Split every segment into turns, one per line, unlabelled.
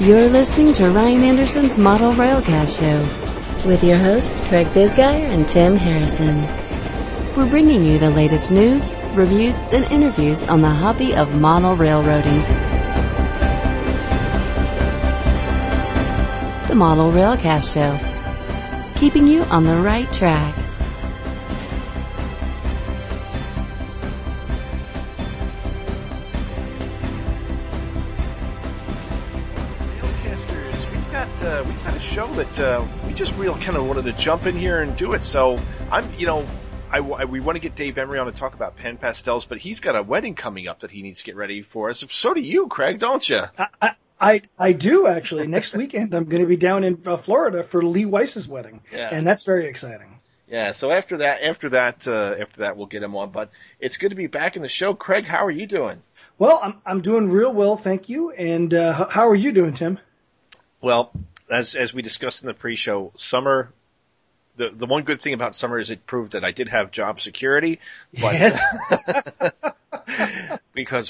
You're listening to Ryan Anderson's Model Railcast Show with your hosts Craig Bisgeier and Tim Harrison. We're bringing you the latest news, reviews, and interviews on the hobby of model railroading. The Model Railcast Show, keeping you on the right track.
We've got a show that we just real kind of wanted to jump in here and do it. So we want to get Dave Emery on to talk about Pen Pastels, but he's got a wedding coming up that he needs to get ready for. So do you, Craig, don't you?
I do, actually. Next weekend, I'm going to be down in Florida for Lee Weiss's wedding, and that's very exciting.
Yeah. So after that, we'll get him on. But it's good to be back in the show, Craig. How are you doing?
Well, I'm doing real well, thank you. And how are you doing, Tim?
Well, as we discussed in the pre-show, summer. The one good thing about summer is it proved that I did have job security. But
yes.
Because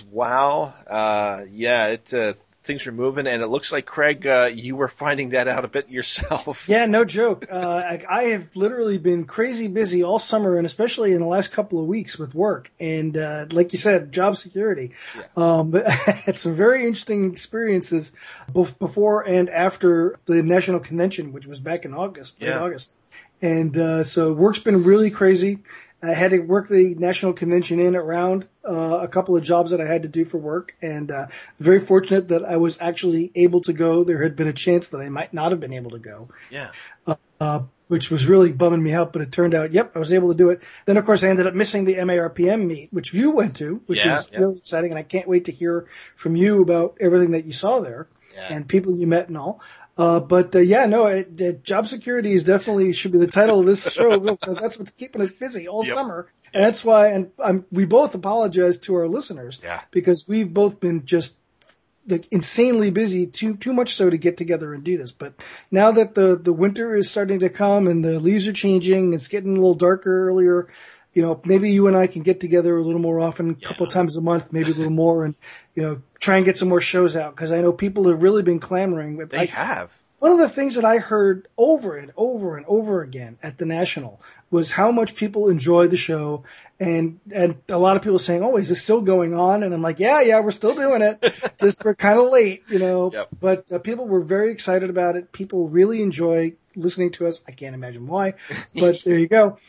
things were moving, and it looks like, Craig, you were finding that out a bit yourself.
Yeah, no joke. I have literally been crazy busy all summer, and especially in the last couple of weeks with work. And like you said, job security. Yeah. But I had some very interesting experiences both before and after the National Convention, which was back in August, late August. And so work's been really crazy. I had to work the National Convention in around a couple of jobs that I had to do for work, and very fortunate that I was actually able to go. There had been a chance that I might not have been able to go, which was really bumming me out, but it turned out, I was able to do it. Then, of course, I ended up missing the MARPM meet, which you went to, which is really exciting, and I can't wait to hear from you about everything that you saw there and people you met and all. Job security is definitely should be the title of this show because that's what's keeping us busy all summer. And that's why, we both apologize to our listeners because we've both been just insanely busy, too much so to get together and do this. But now that the winter is starting to come and the leaves are changing, it's getting a little darker earlier. Maybe you and I can get together a little more often, a couple of times a month, maybe a little more, and, try and get some more shows out, because I know people have really been clamoring.
They have.
One of the things that I heard over and over and over again at the National was how much people enjoy the show, and a lot of people saying, "Oh, is this still going on?" And I'm like, "Yeah, we're still doing it. Just we're kind of late, But people were very excited about it. People really enjoy listening to us. I can't imagine why, but there you go.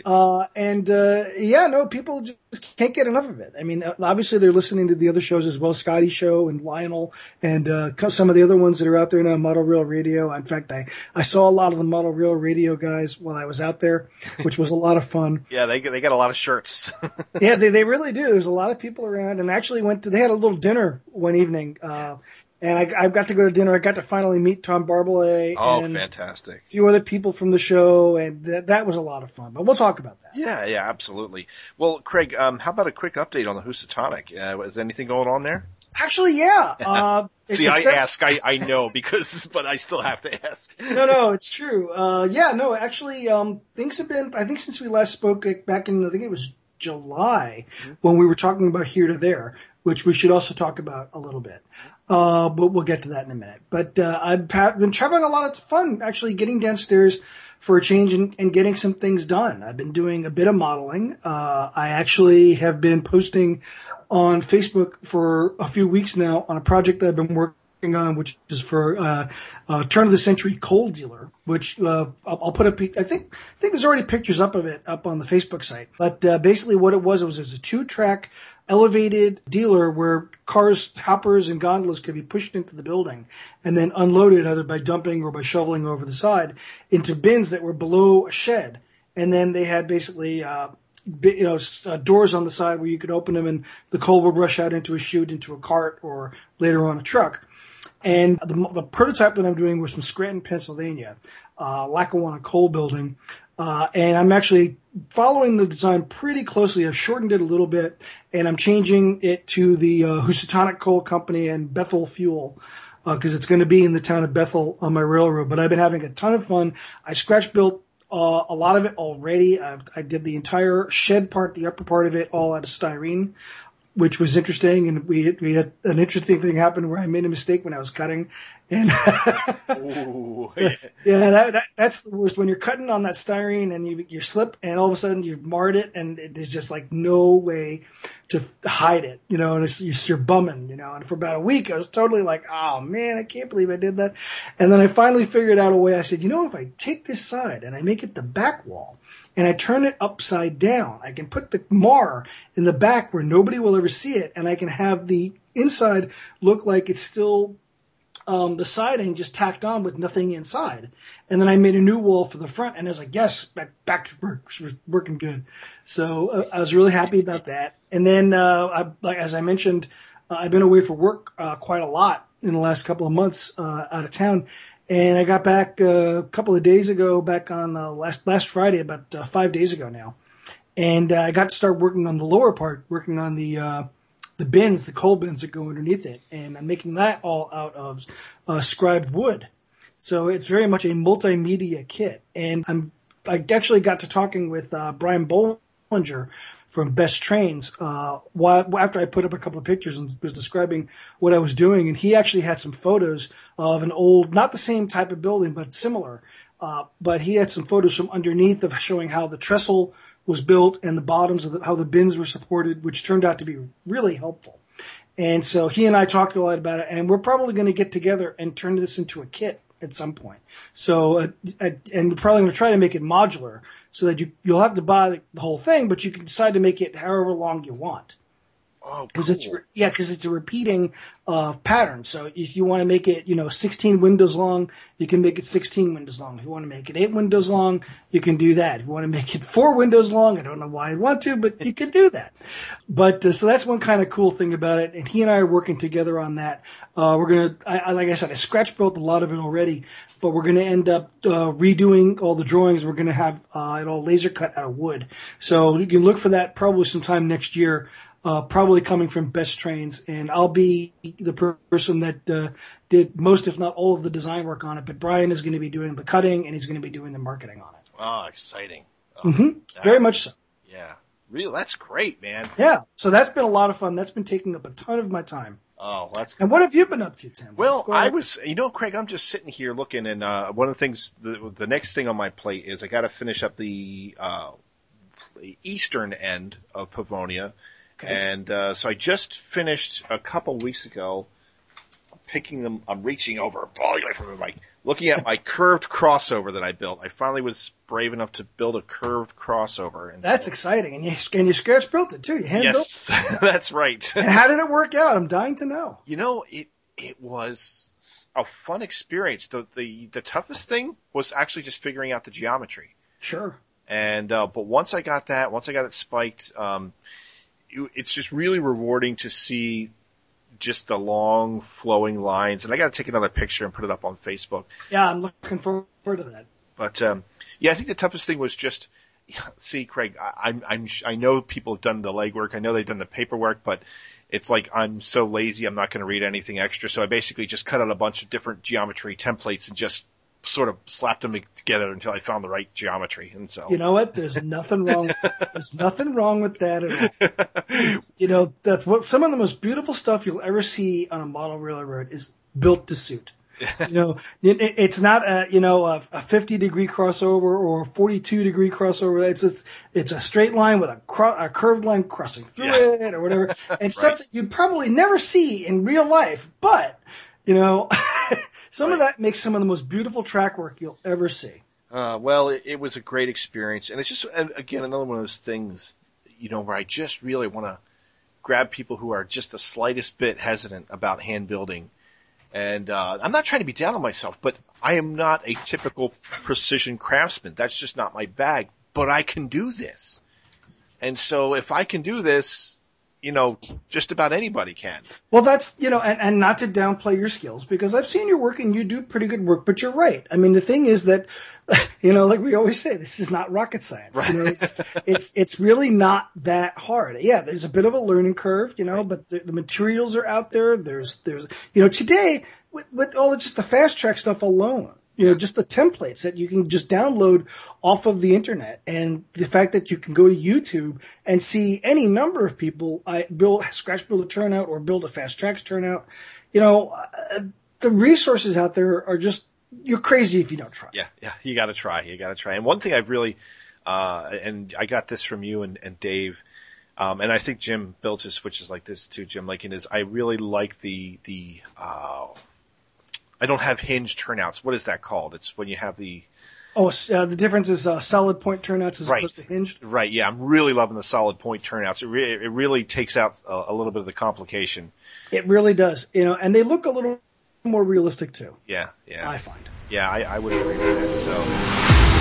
People just can't get enough of it. I mean, obviously they're listening to the other shows as well, Scotty's show and Lionel and some of the other ones that are out there now, Model Rail Radio. In fact, I saw a lot of the Model Rail Radio guys while I was out there, which was a lot of fun.
Yeah, they got a lot of shirts.
Yeah, they really do. There's a lot of people around, and actually they had a little dinner one evening. And I got to go to dinner. I got to finally meet Tom Barbalet.
Oh, and fantastic.
A few other people from the show, and that was a lot of fun. But we'll talk about that.
Yeah, absolutely. Well, Craig, how about a quick update on the Housatonic? Is anything going on there?
Actually, yeah.
See, I know but I still have to ask.
No, it's true. Actually, things have been, I think since we last spoke back in, I think it was July, when we were talking about Here to There, which we should also talk about a little bit. But we'll get to that in a minute. But I've been having a lot of fun actually getting downstairs for a change and getting some things done. I've been doing a bit of modeling. I actually have been posting on Facebook for a few weeks now on a project that I've been working on, which is for turn of the century coal dealer, which I'll put up. I think there's already pictures up of it up on the Facebook site. But basically, what it was a 2-track elevated dealer where cars, hoppers, and gondolas could be pushed into the building and then unloaded either by dumping or by shoveling over the side into bins that were below a shed. And then they had basically doors on the side where you could open them and the coal would rush out into a chute, into a cart, or later on a truck. And the prototype that I'm doing was from Scranton, Pennsylvania, Lackawanna Coal Building. And I'm actually following the design pretty closely. I've shortened it a little bit, and I'm changing it to the Housatonic Coal Company and Bethel Fuel, because it's going to be in the town of Bethel on my railroad. But I've been having a ton of fun. I scratch built a lot of it already. I did the entire shed part, the upper part of it, all out of styrene. which was interesting. And we had an interesting thing happen where I made a mistake when I was cutting. And
Ooh,
that's the worst when you're cutting on that styrene and you slip and all of a sudden you've marred it and there's just like no way to hide it, and you're bumming, and for about a week I was totally like, oh man, I can't believe I did that. And then I finally figured out a way. I said, if I take this side and I make it the back wall and I turn it upside down, I can put the mar in the back where nobody will ever see it, and I can have the inside look like it's still the siding just tacked on with nothing inside. And then I made a new wall for the front, and I was like, yes, back to work, working good. So I was really happy about that. And then, as I mentioned, I've been away for work quite a lot in the last couple of months out of town. And I got back a couple of days ago, back on last Friday, about 5 days ago now. And I got to start working on the lower part, working on the bins, the coal bins that go underneath it. And I'm making that all out of scribed wood. So it's very much a multimedia kit. And I actually got to talking with Brian Bollinger from Best Trains after I put up a couple of pictures and was describing what I was doing. And he actually had some photos of an old, not the same type of building, but similar. But he had some photos from underneath of showing how the trestle was built and the bottoms of how the bins were supported, which turned out to be really helpful. And so he and I talked a lot about it, and we're probably going to get together and turn this into a kit at some point. So, and we're probably going to try to make it modular so that you'll have to buy the whole thing, but you can decide to make it however long you want.
Oh,
Because
cool.
it's a repeating pattern. So if you want to make it, 16 windows long, you can make it 16 windows long. If you want to make it 8 windows long, you can do that. If you want to make it 4 windows long, I don't know why I'd want to, but you can do that. But so that's one kind of cool thing about it. And he and I are working together on that. We're gonna, like I said, I scratch built a lot of it already, but we're gonna end up redoing all the drawings. We're gonna have it all laser cut out of wood. So you can look for that probably sometime next year. Probably coming from Best Trains, and I'll be the person that did most, if not all, of the design work on it. But Brian is going to be doing the cutting, and he's going to be doing the marketing on it.
Oh, exciting! Oh,
Very much so.
Yeah, really, that's great, man.
Yeah, so that's been a lot of fun. That's been taking up a ton of my time.
Oh, that's.
And what have you been up to, Tim?
Well, I was, Craig, I'm just sitting here looking, and one of the things, the next thing on my plate is I got to finish up the eastern end of Pavonia. Okay. And so I just finished a couple weeks ago picking them. I'm reaching over, falling away from the mic, looking at my curved crossover that I built. I finally was brave enough to build a curved crossover. And
that's exciting. And you scratch built it too. You hand built it.
Yes, that's right.
And how did it work out? I'm dying to know.
It was a fun experience. The toughest thing was actually just figuring out the geometry.
Sure.
And but once I got it spiked, it's just really rewarding to see just the long flowing lines. And I got to take another picture and put it up on Facebook.
Yeah, I'm looking forward to that.
But I think the toughest thing was just see, Craig. I know people have done the legwork. I know they've done the paperwork, but it's like I'm so lazy. I'm not going to read anything extra. So I basically just cut out a bunch of different geometry templates and just sort of slapped them together until I found the right geometry. And so,
you know what? There's nothing wrong. There's nothing wrong with that at all. That's what some of the most beautiful stuff you'll ever see on a model railroad is built to suit. It's not a 50 degree crossover or a 42 degree crossover. It's a straight line with a curved line crossing through it or whatever. And stuff that you'd probably never see in real life, but some of that makes some of the most beautiful track work you'll ever see.
Well, it was a great experience. And it's just, again, another one of those things, where I just really want to grab people who are just the slightest bit hesitant about hand building. And I'm not trying to be down on myself, but I am not a typical precision craftsman. That's just not my bag. But I can do this. And so if I can do this, just about anybody can.
Well, that's, and not to downplay your skills, because I've seen your work and you do pretty good work, but you're right. I mean, the thing is that, like we always say, this is not rocket science. Right. It's really not that hard. Yeah, there's a bit of a learning curve, right. But the materials are out there. There's today with all just the fast track stuff alone, just the templates that you can just download off of the internet. And the fact that you can go to YouTube and see any number of people scratch build a turnout or build a fast tracks turnout. The resources out there are just, you're crazy if you don't try.
Yeah, you gotta try. And one thing I've really, and I got this from you and Dave, and I think Jim builds his switches like this too, Jim, I really like the I don't have hinge turnouts. What is that called? It's when you have the...
the difference is solid point turnouts as opposed to hinged?
Right, yeah. I'm really loving the solid point turnouts. It really takes out a little bit of the complication.
It really does. And they look a little more realistic too.
Yeah.
I find.
Yeah, I would agree with that, so...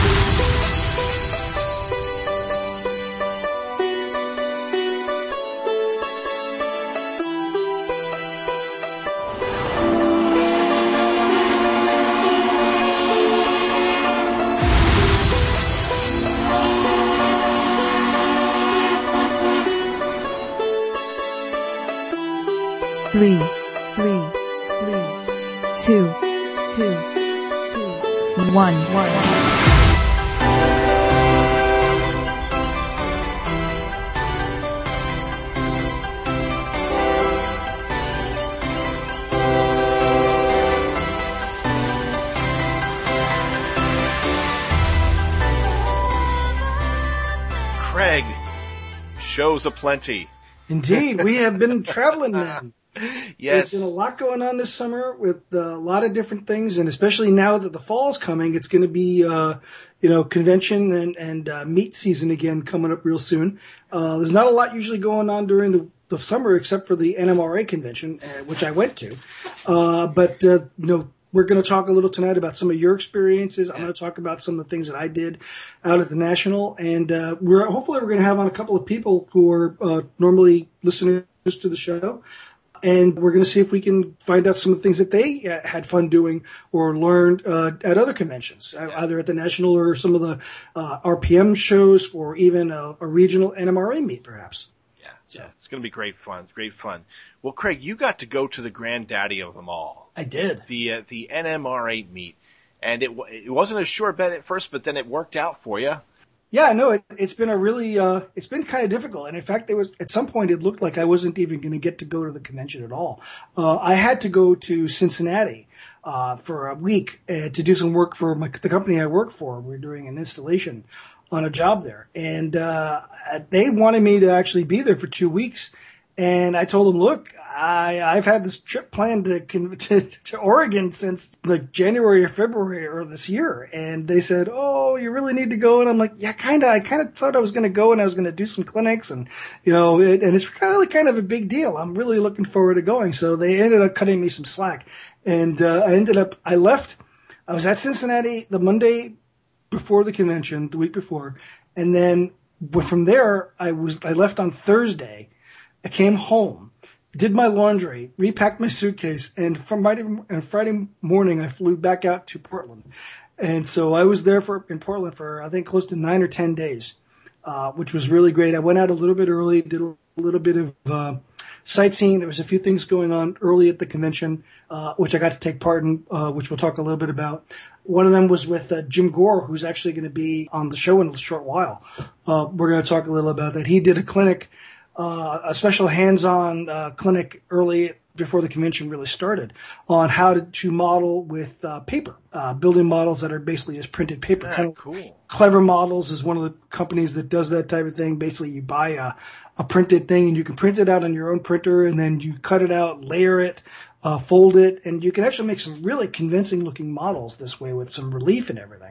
Three, 2, 1.
Craig, shows aplenty.
Indeed, we have been traveling, man.
Yes.
There's been a lot going on this summer with a lot of different things, and especially now that the fall is coming, it's going to be, convention and meet season again coming up real soon. There's not a lot usually going on during the summer except for the NMRA convention, which I went to. But we're going to talk a little tonight about some of your experiences. I'm going to talk about some of the things that I did out at the National, and we're going to have on a couple of people who are normally listeners to the show. And we're going to see if we can find out some of the things that they had fun doing or learned at other conventions, either at the National or some of the RPM shows or even a regional NMRA meet, perhaps.
Yeah, it's going to be great fun. Well, Craig, you got to go to the granddaddy of them all.
I did.
The NMRA meet. And it wasn't a sure bet at first, but then it worked out for you.
Yeah, no, it's been it's been kind of difficult. And in fact, at some point it looked like I wasn't even going to get to go to the convention at all. I had to go to Cincinnati, for a week to do some work for the company I work for. We're doing an installation on a job there. And, they wanted me to actually be there for 2 weeks. And I told them, look, I've had this trip planned to Oregon since like January or February or this year. And they said, oh, you really need to go. And I'm like, yeah, I kind of thought I was going to go and I was going to do some clinics and, and it's really kind of a big deal. I'm really looking forward to going. So they ended up cutting me some slack. And, I left. I was at Cincinnati the Monday before the convention, the week before. And then from there, I left on Thursday. I came home, did my laundry, repacked my suitcase, and Friday morning I flew back out to Portland. And so I was there in Portland for, I think, close to 9 or 10 days, which was really great. I went out a little bit early, did a little bit of sightseeing. There was a few things going on early at the convention, which I got to take part in, which we'll talk a little bit about. One of them was with Jim Gore, who's actually going to be on the show in a short while. We're going to talk a little about that. He did a clinic, a special hands-on clinic early before the convention really started on how to model with paper, building models that are basically just printed paper.
Yeah,
kind of
cool.
Clever Models is one of the companies that does that type of thing. Basically, you buy a printed thing and you can print it out on your own printer, and then you cut it out, layer it, fold it, and you can actually make some really convincing-looking models this way with some relief and everything.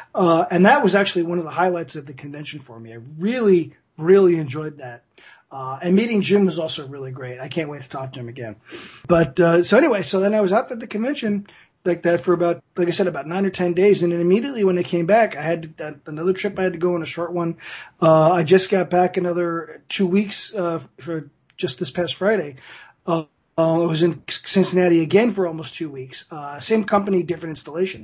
And that was actually one of the highlights of the convention for me. I really, really enjoyed that. And meeting Jim was also really great. I can't wait to talk to him again. But, so then I was out at the convention like that for about 9 or 10 days. And then immediately when I came back, I had another trip I had to go on, a short one. I just got back another 2 weeks, for just this past Friday. I was in Cincinnati again for almost 2 weeks. Same company, different installation.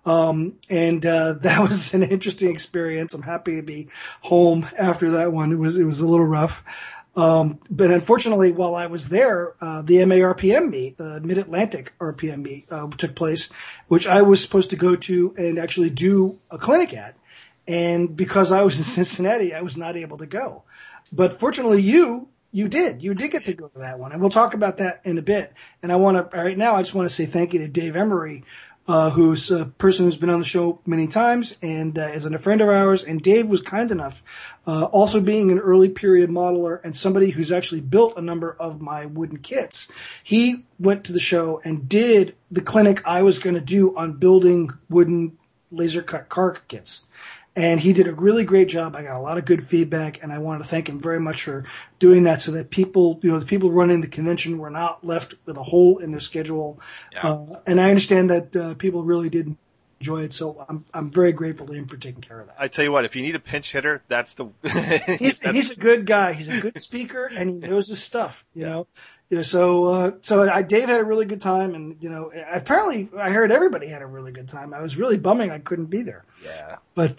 That was an interesting experience. I'm happy to be home after that one. It was a little rough. But unfortunately, while I was there, the MARPM meet, the Mid-Atlantic RPM meet, took place, which I was supposed to go to and actually do a clinic at. And because I was in Cincinnati, I was not able to go. But fortunately, you did get to go to that one. And we'll talk about that in a bit. And right now, I just want to say thank you to Dave Emery, who's a person who's been on the show many times and is a friend of ours. And Dave was kind enough, also being an early period modeler and somebody who's actually built a number of my wooden kits. He went to the show and did the clinic I was going to do on building wooden laser cut car kits. And he did a really great job. I got a lot of good feedback, and I want to thank him very much for doing that so that people, the people running the convention were not left with a hole in their schedule. Yeah. And I understand that people really did enjoy it, so I'm very grateful to him for taking care of that.
I tell you what, if you need a pinch hitter, that's the...
he's a good guy. He's a good speaker, and he knows his stuff, you know. So Dave had a really good time, and apparently I heard everybody had a really good time. I was really bumming I couldn't be there.
Yeah.
But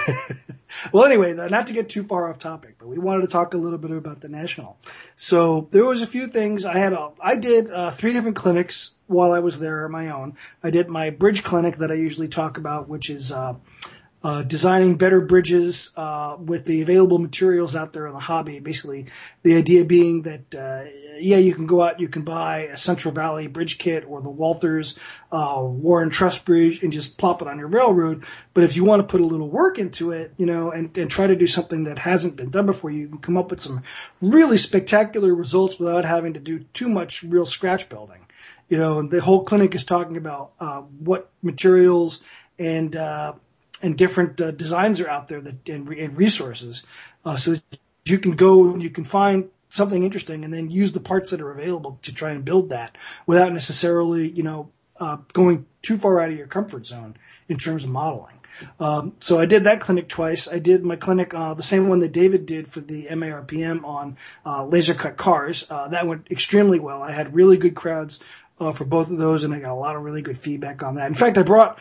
well, anyway, not to get too far off topic, but we wanted to talk a little bit about the National. So there was a few things I did 3 different clinics while I was there on my own. I did my bridge clinic that I usually talk about, which is designing better bridges with the available materials out there in the hobby. Basically, the idea being that, you can go out, you can buy a Central Valley bridge kit or the Walthers Warren Truss Bridge and just plop it on your railroad. But if you want to put a little work into it, and try to do something that hasn't been done before, you can come up with some really spectacular results without having to do too much real scratch building. And the whole clinic is talking about what materials and different designs are out there and resources, so that you can go and you can find something interesting and then use the parts that are available to try and build that without necessarily, going too far out of your comfort zone in terms of modeling. So I did that clinic twice. I did my clinic, the same one that David did for the MARPM on laser cut cars. That went extremely well. I had really good crowds for both of those, and I got a lot of really good feedback on that. In fact, I brought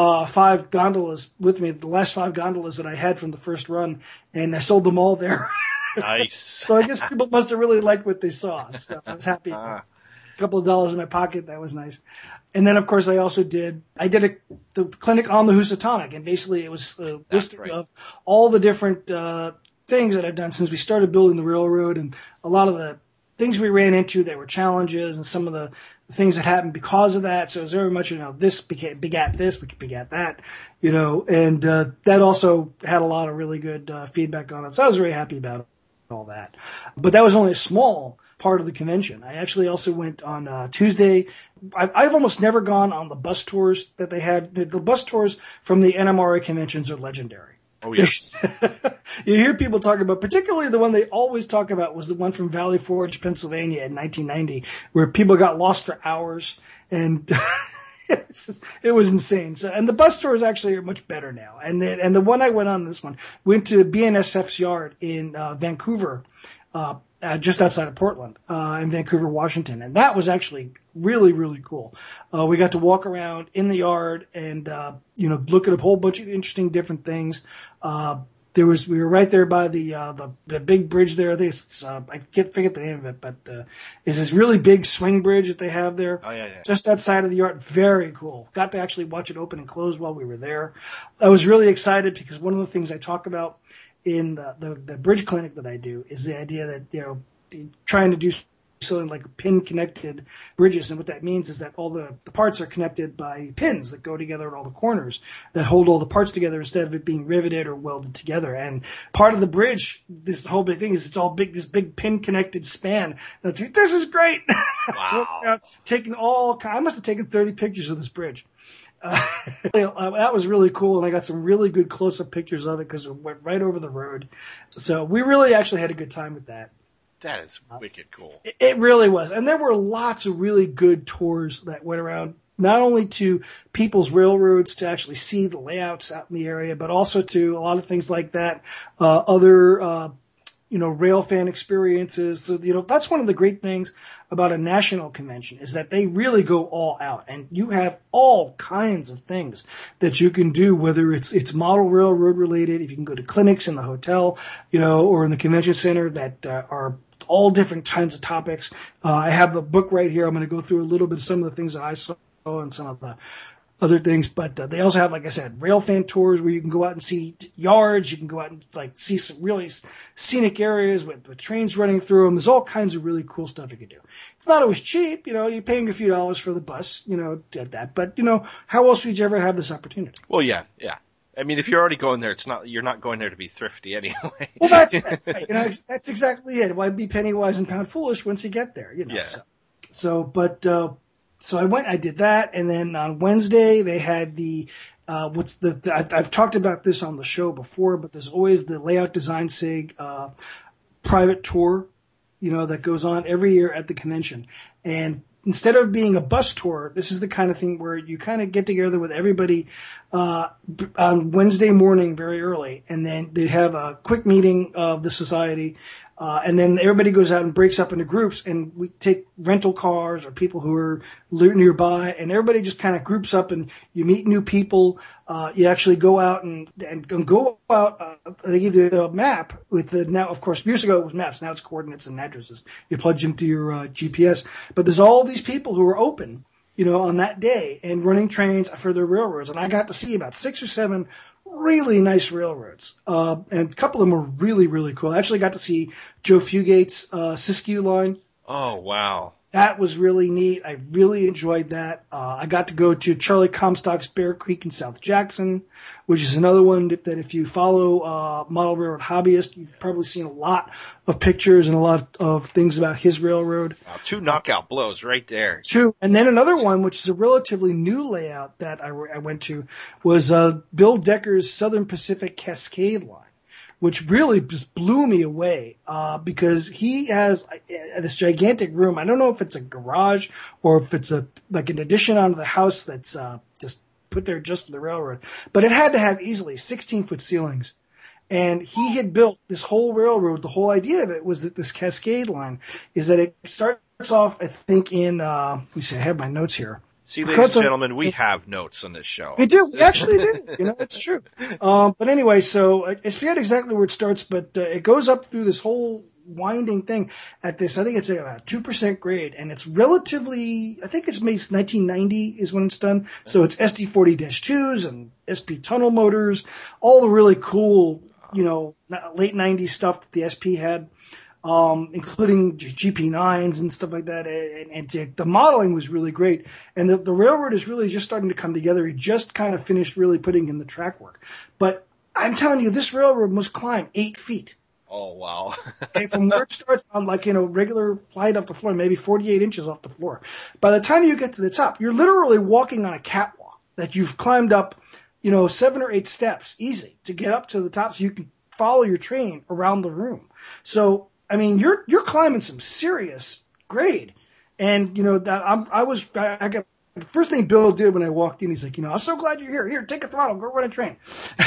5 gondolas with me, the last 5 gondolas that I had from the first run, and I sold them all there.
Nice.
So I guess people must have really liked what they saw. So I was happy. A couple of dollars in my pocket. That was nice. And then, of course, I did the clinic on the Housatonic, and basically it was a listing of all the different things that I've done since we started building the railroad, and a lot of the things we ran into that were challenges, and some of the things that happened because of that. So it was very much, this begat this, which begat that, and that also had a lot of really good feedback on it. So I was very happy about all that. But that was only a small part of the convention. I actually also went on Tuesday. I've almost never gone on the bus tours that they had. The bus tours from the NMRA conventions are legendary.
Oh, yes.
You hear people talk about, particularly the one they always talk about was the one from Valley Forge, Pennsylvania in 1990, where people got lost for hours, and it was insane. So, and the bus tours actually are much better now. And the one I went on, went to BNSF's yard in Vancouver, just outside of Portland, in Vancouver, Washington. And that was actually really, really cool. We got to walk around in the yard and, look at a whole bunch of interesting different things. We were right there by the big bridge there. I think I can't forget the name of it, but, it's this really big swing bridge that they have there.
Oh, yeah.
Just outside of the yard. Very cool. Got to actually watch it open and close while we were there. I was really excited because one of the things I talk about in the bridge clinic that I do is the idea that, trying to do something like pin connected bridges. And what that means is that all the parts are connected by pins that go together at all the corners that hold all the parts together instead of it being riveted or welded together. And part of the bridge, this whole big thing is it's all big, this big pin connected span. That's like, this is great.
Wow.
So, I must have taken 30 pictures of this bridge. That was really cool, and I got some really good close-up pictures of it because it went right over the road. So we really actually had a good time with that.
That is wicked cool.
It really was. And there were lots of really good tours that went around, not only to people's railroads to actually see the layouts out in the area, but also to a lot of things like that, other rail fan experiences. So, that's one of the great things about a national convention is that they really go all out, and you have all kinds of things that you can do, whether it's model railroad related, if you can go to clinics in the hotel, or in the convention center that are all different kinds of topics. I have the book right here. I'm going to go through a little bit of some of the things that I saw and some of the other things, but they also have, like I said, rail fan tours where you can go out and see yards. You can go out and like see some really scenic areas with trains running through them. There's all kinds of really cool stuff you can do. It's not always cheap, you're paying a few dollars for the bus, at that. But how else would you ever have this opportunity?
Well, yeah. I mean, if you're already going there, you're not going there to be thrifty anyway.
Well, that's right. That's exactly it. Why be penny wise and pound foolish once you get there?
Yeah.
So I did that, and then on Wednesday they had I've talked about this on the show before, but there's always the Layout Design SIG private tour, that goes on every year at the convention. And instead of being a bus tour, this is the kind of thing where you kind of get together with everybody on Wednesday morning very early, and then they have a quick meeting of the society. And then everybody goes out and breaks up into groups, and we take rental cars or people who are nearby, and everybody just kind of groups up, and you meet new people. You actually go out and go out. They give you a map now, of course, years ago it was maps. Now it's coordinates and addresses. You plug into your GPS. But there's all these people who are open, on that day and running trains for their railroads. And I got to see about 6 or 7 really nice railroads. And a couple of them were really, really cool. I actually got to see Joe Fugate's Siskiyou line.
Oh, wow.
That was really neat. I really enjoyed that. I got to go to Charlie Comstock's Bear Creek in South Jackson, which is another one that if you follow Model Railroad Hobbyist, you've probably seen a lot of pictures and a lot of things about his railroad.
Wow, 2 knockout blows right there.
2. And then another one, which is a relatively new layout that I went to, was Bill Decker's Southern Pacific Cascade line, which really just blew me away, because he has this gigantic room. I don't know if it's a garage or if it's an addition onto the house that's just put there just for the railroad. But it had to have easily 16-foot ceilings. And he had built this whole railroad. The whole idea of it was that this Cascade line is that it starts off, I think, in, let me see, I have my notes here.
See, ladies and gentlemen, we have notes on this show.
We do. We actually do. It's true. But anyway, so I forget exactly where it starts, but it goes up through this whole winding thing at this, I think it's about 2% grade, and it's relatively, I think it's made 1990 is when it's done. So it's SD40-2s and SP tunnel motors, all the really cool, late 90s stuff that the SP had. Including GP9s and stuff like that. And the modeling was really great. And the railroad is really just starting to come together. He just kind of finished really putting in the track work. But I'm telling you, this railroad must climb 8 feet.
Oh, wow.
Okay, from where it starts on regular flight off the floor, maybe 48 inches off the floor. By the time you get to the top, you're literally walking on a catwalk that you've climbed up, 7 or 8 steps easy to get up to the top so you can follow your train around the room. So, I mean, you're climbing some serious grade. And, I got, the first thing Bill did when I walked in, he's like, I'm so glad you're here. Here, take a throttle, go run a train.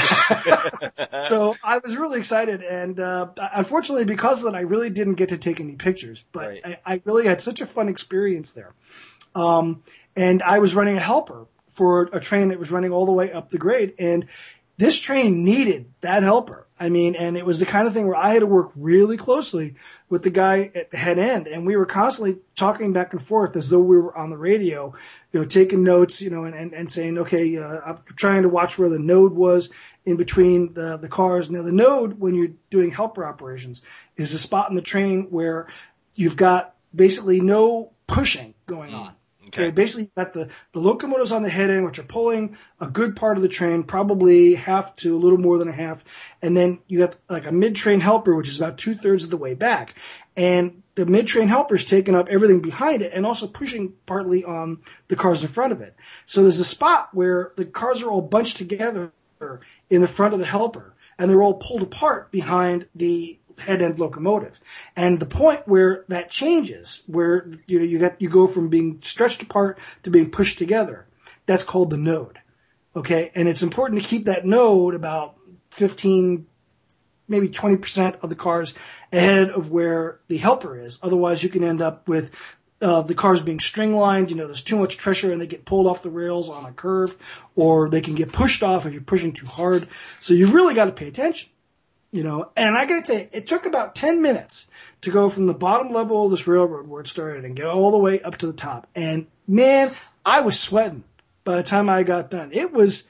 So I was really excited. And, unfortunately, because of that, I really didn't get to take any pictures, but right. I really had such a fun experience there. And I was running a helper for a train that was running all the way up the grade. And this train needed that helper. I mean, and it was the kind of thing where I had to work really closely with the guy at the head end, and we were constantly talking back and forth as though we were on the radio, taking notes, and saying, okay, I'm trying to watch where the node was in between the cars. Now, the node, when you're doing helper operations, is the spot in the train where you've got basically no pushing going on. Okay, basically you've got the locomotives on the head end, which are pulling a good part of the train, probably half to a little more than a half. And then you got like a mid-train helper, which is about 2/3 of the way back. And the mid-train helper is taking up everything behind it and also pushing partly on the cars in front of it. So there's a spot where the cars are all bunched together in the front of the helper, and they're all pulled apart behind the head end locomotive. And the point where that changes, where you go from being stretched apart to being pushed together, that's called the node. Okay, and it's important to keep that node about 15, maybe 20% of the cars ahead of where the helper is. Otherwise, you can end up with the cars being string-lined. There's too much pressure and they get pulled off the rails on a curve, or they can get pushed off if you're pushing too hard. So you've really got to pay attention. And I got to tell you, it took about 10 minutes to go from the bottom level of this railroad where it started and get all the way up to the top. And man, I was sweating by the time I got done. It was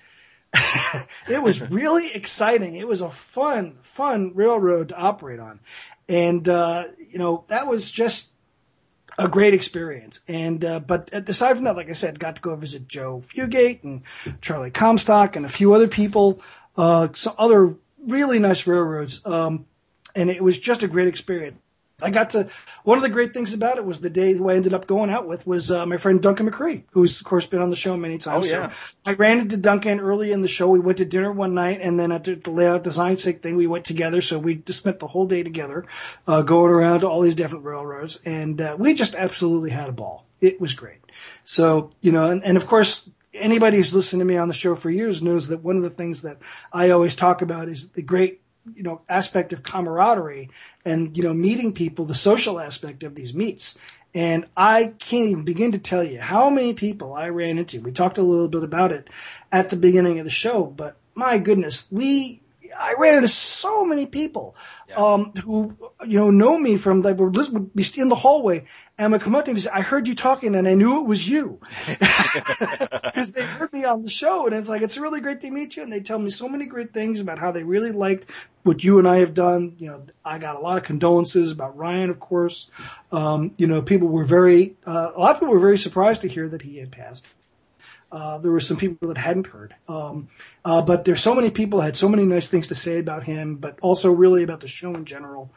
really exciting. It was a fun railroad to operate on. And, that was just a great experience. And, but aside from that, like I said, got to go visit Joe Fugate and Charlie Comstock and a few other people, some other really nice railroads. And it was just a great experience. One of the great things about it was the day who I ended up going out with was my friend Duncan McCree, who's of course been on the show many times.
Oh, yeah.
So I ran into Duncan early in the show. We went to dinner one night, and then at the layout design sig thing, we went together. So we just spent the whole day together, going around to all these different railroads, and we just absolutely had a ball. It was great. So, and of course, anybody who's listened to me on the show for years knows that one of the things that I always talk about is the great aspect of camaraderie and, meeting people, the social aspect of these meets. And I can't even begin to tell you how many people I ran into. We talked a little bit about it at the beginning of the show, but my goodness, I ran into so many people, who, know me from, would be in the hallway and would come up to me and say, I heard you talking and I knew it was you. Because they heard me on the show, and it's like, it's really great to meet you. And they tell me so many great things about how they really liked what you and I have done. I got a lot of condolences about Ryan, of course. People were a lot of people were very surprised to hear that he had passed. There were some people that hadn't heard. But there's so many people that had so many nice things to say about him, but also really about the show in general.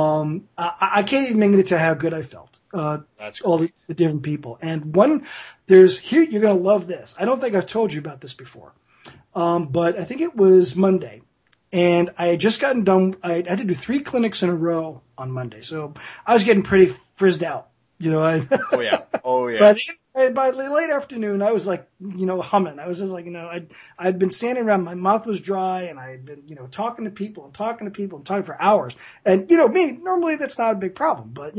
I can't even begin to tell how good I felt.
That's
all the different people. And you're going to love this. I don't think I've told you about this before. But I think it was Monday. And I had just gotten done. I had to do 3 clinics in a row on Monday. So I was getting pretty frizzed out.
Oh yeah.
By the late afternoon, I was like, humming. I was just like, I'd been standing around, my mouth was dry, and I had been, talking to people and talking for hours. And, me, normally that's not a big problem, but,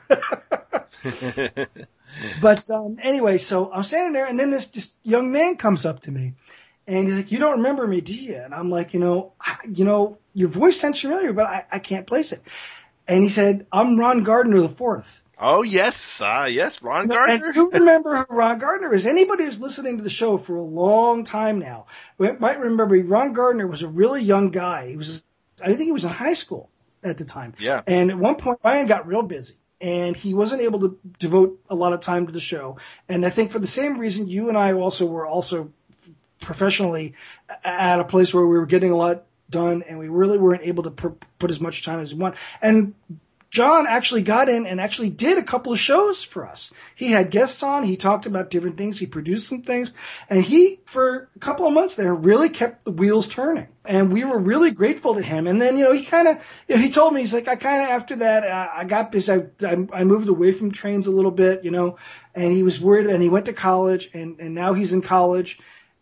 But, anyway, so I'm standing there, and then this young man comes up to me, and he's like, you don't remember me, do you? And I'm like, your voice sounds familiar, but I can't place it. And he said, I'm Ron Gardner IV.
Oh, yes. Yes, Ron Gardner.
And you remember who Ron Gardner is. Anybody who's listening to the show for a long time now might remember Ron Gardner was a really young guy. I think he was in high school at the time.
Yeah.
And at one point, Ryan got real busy, and he wasn't able to devote a lot of time to the show. And I think for the same reason, you and I were also professionally at a place where we were getting a lot done, and we really weren't able to put as much time as we want. And John actually got in and actually did a couple of shows for us. He had guests on. He talked about different things. He produced some things. And he, for a couple of months there, really kept the wheels turning. And we were really grateful to him. And then, he kind of, he told me, he's like, after that, I got busy. I moved away from trains a little bit, and he was worried, and he went to college, and now he's in college.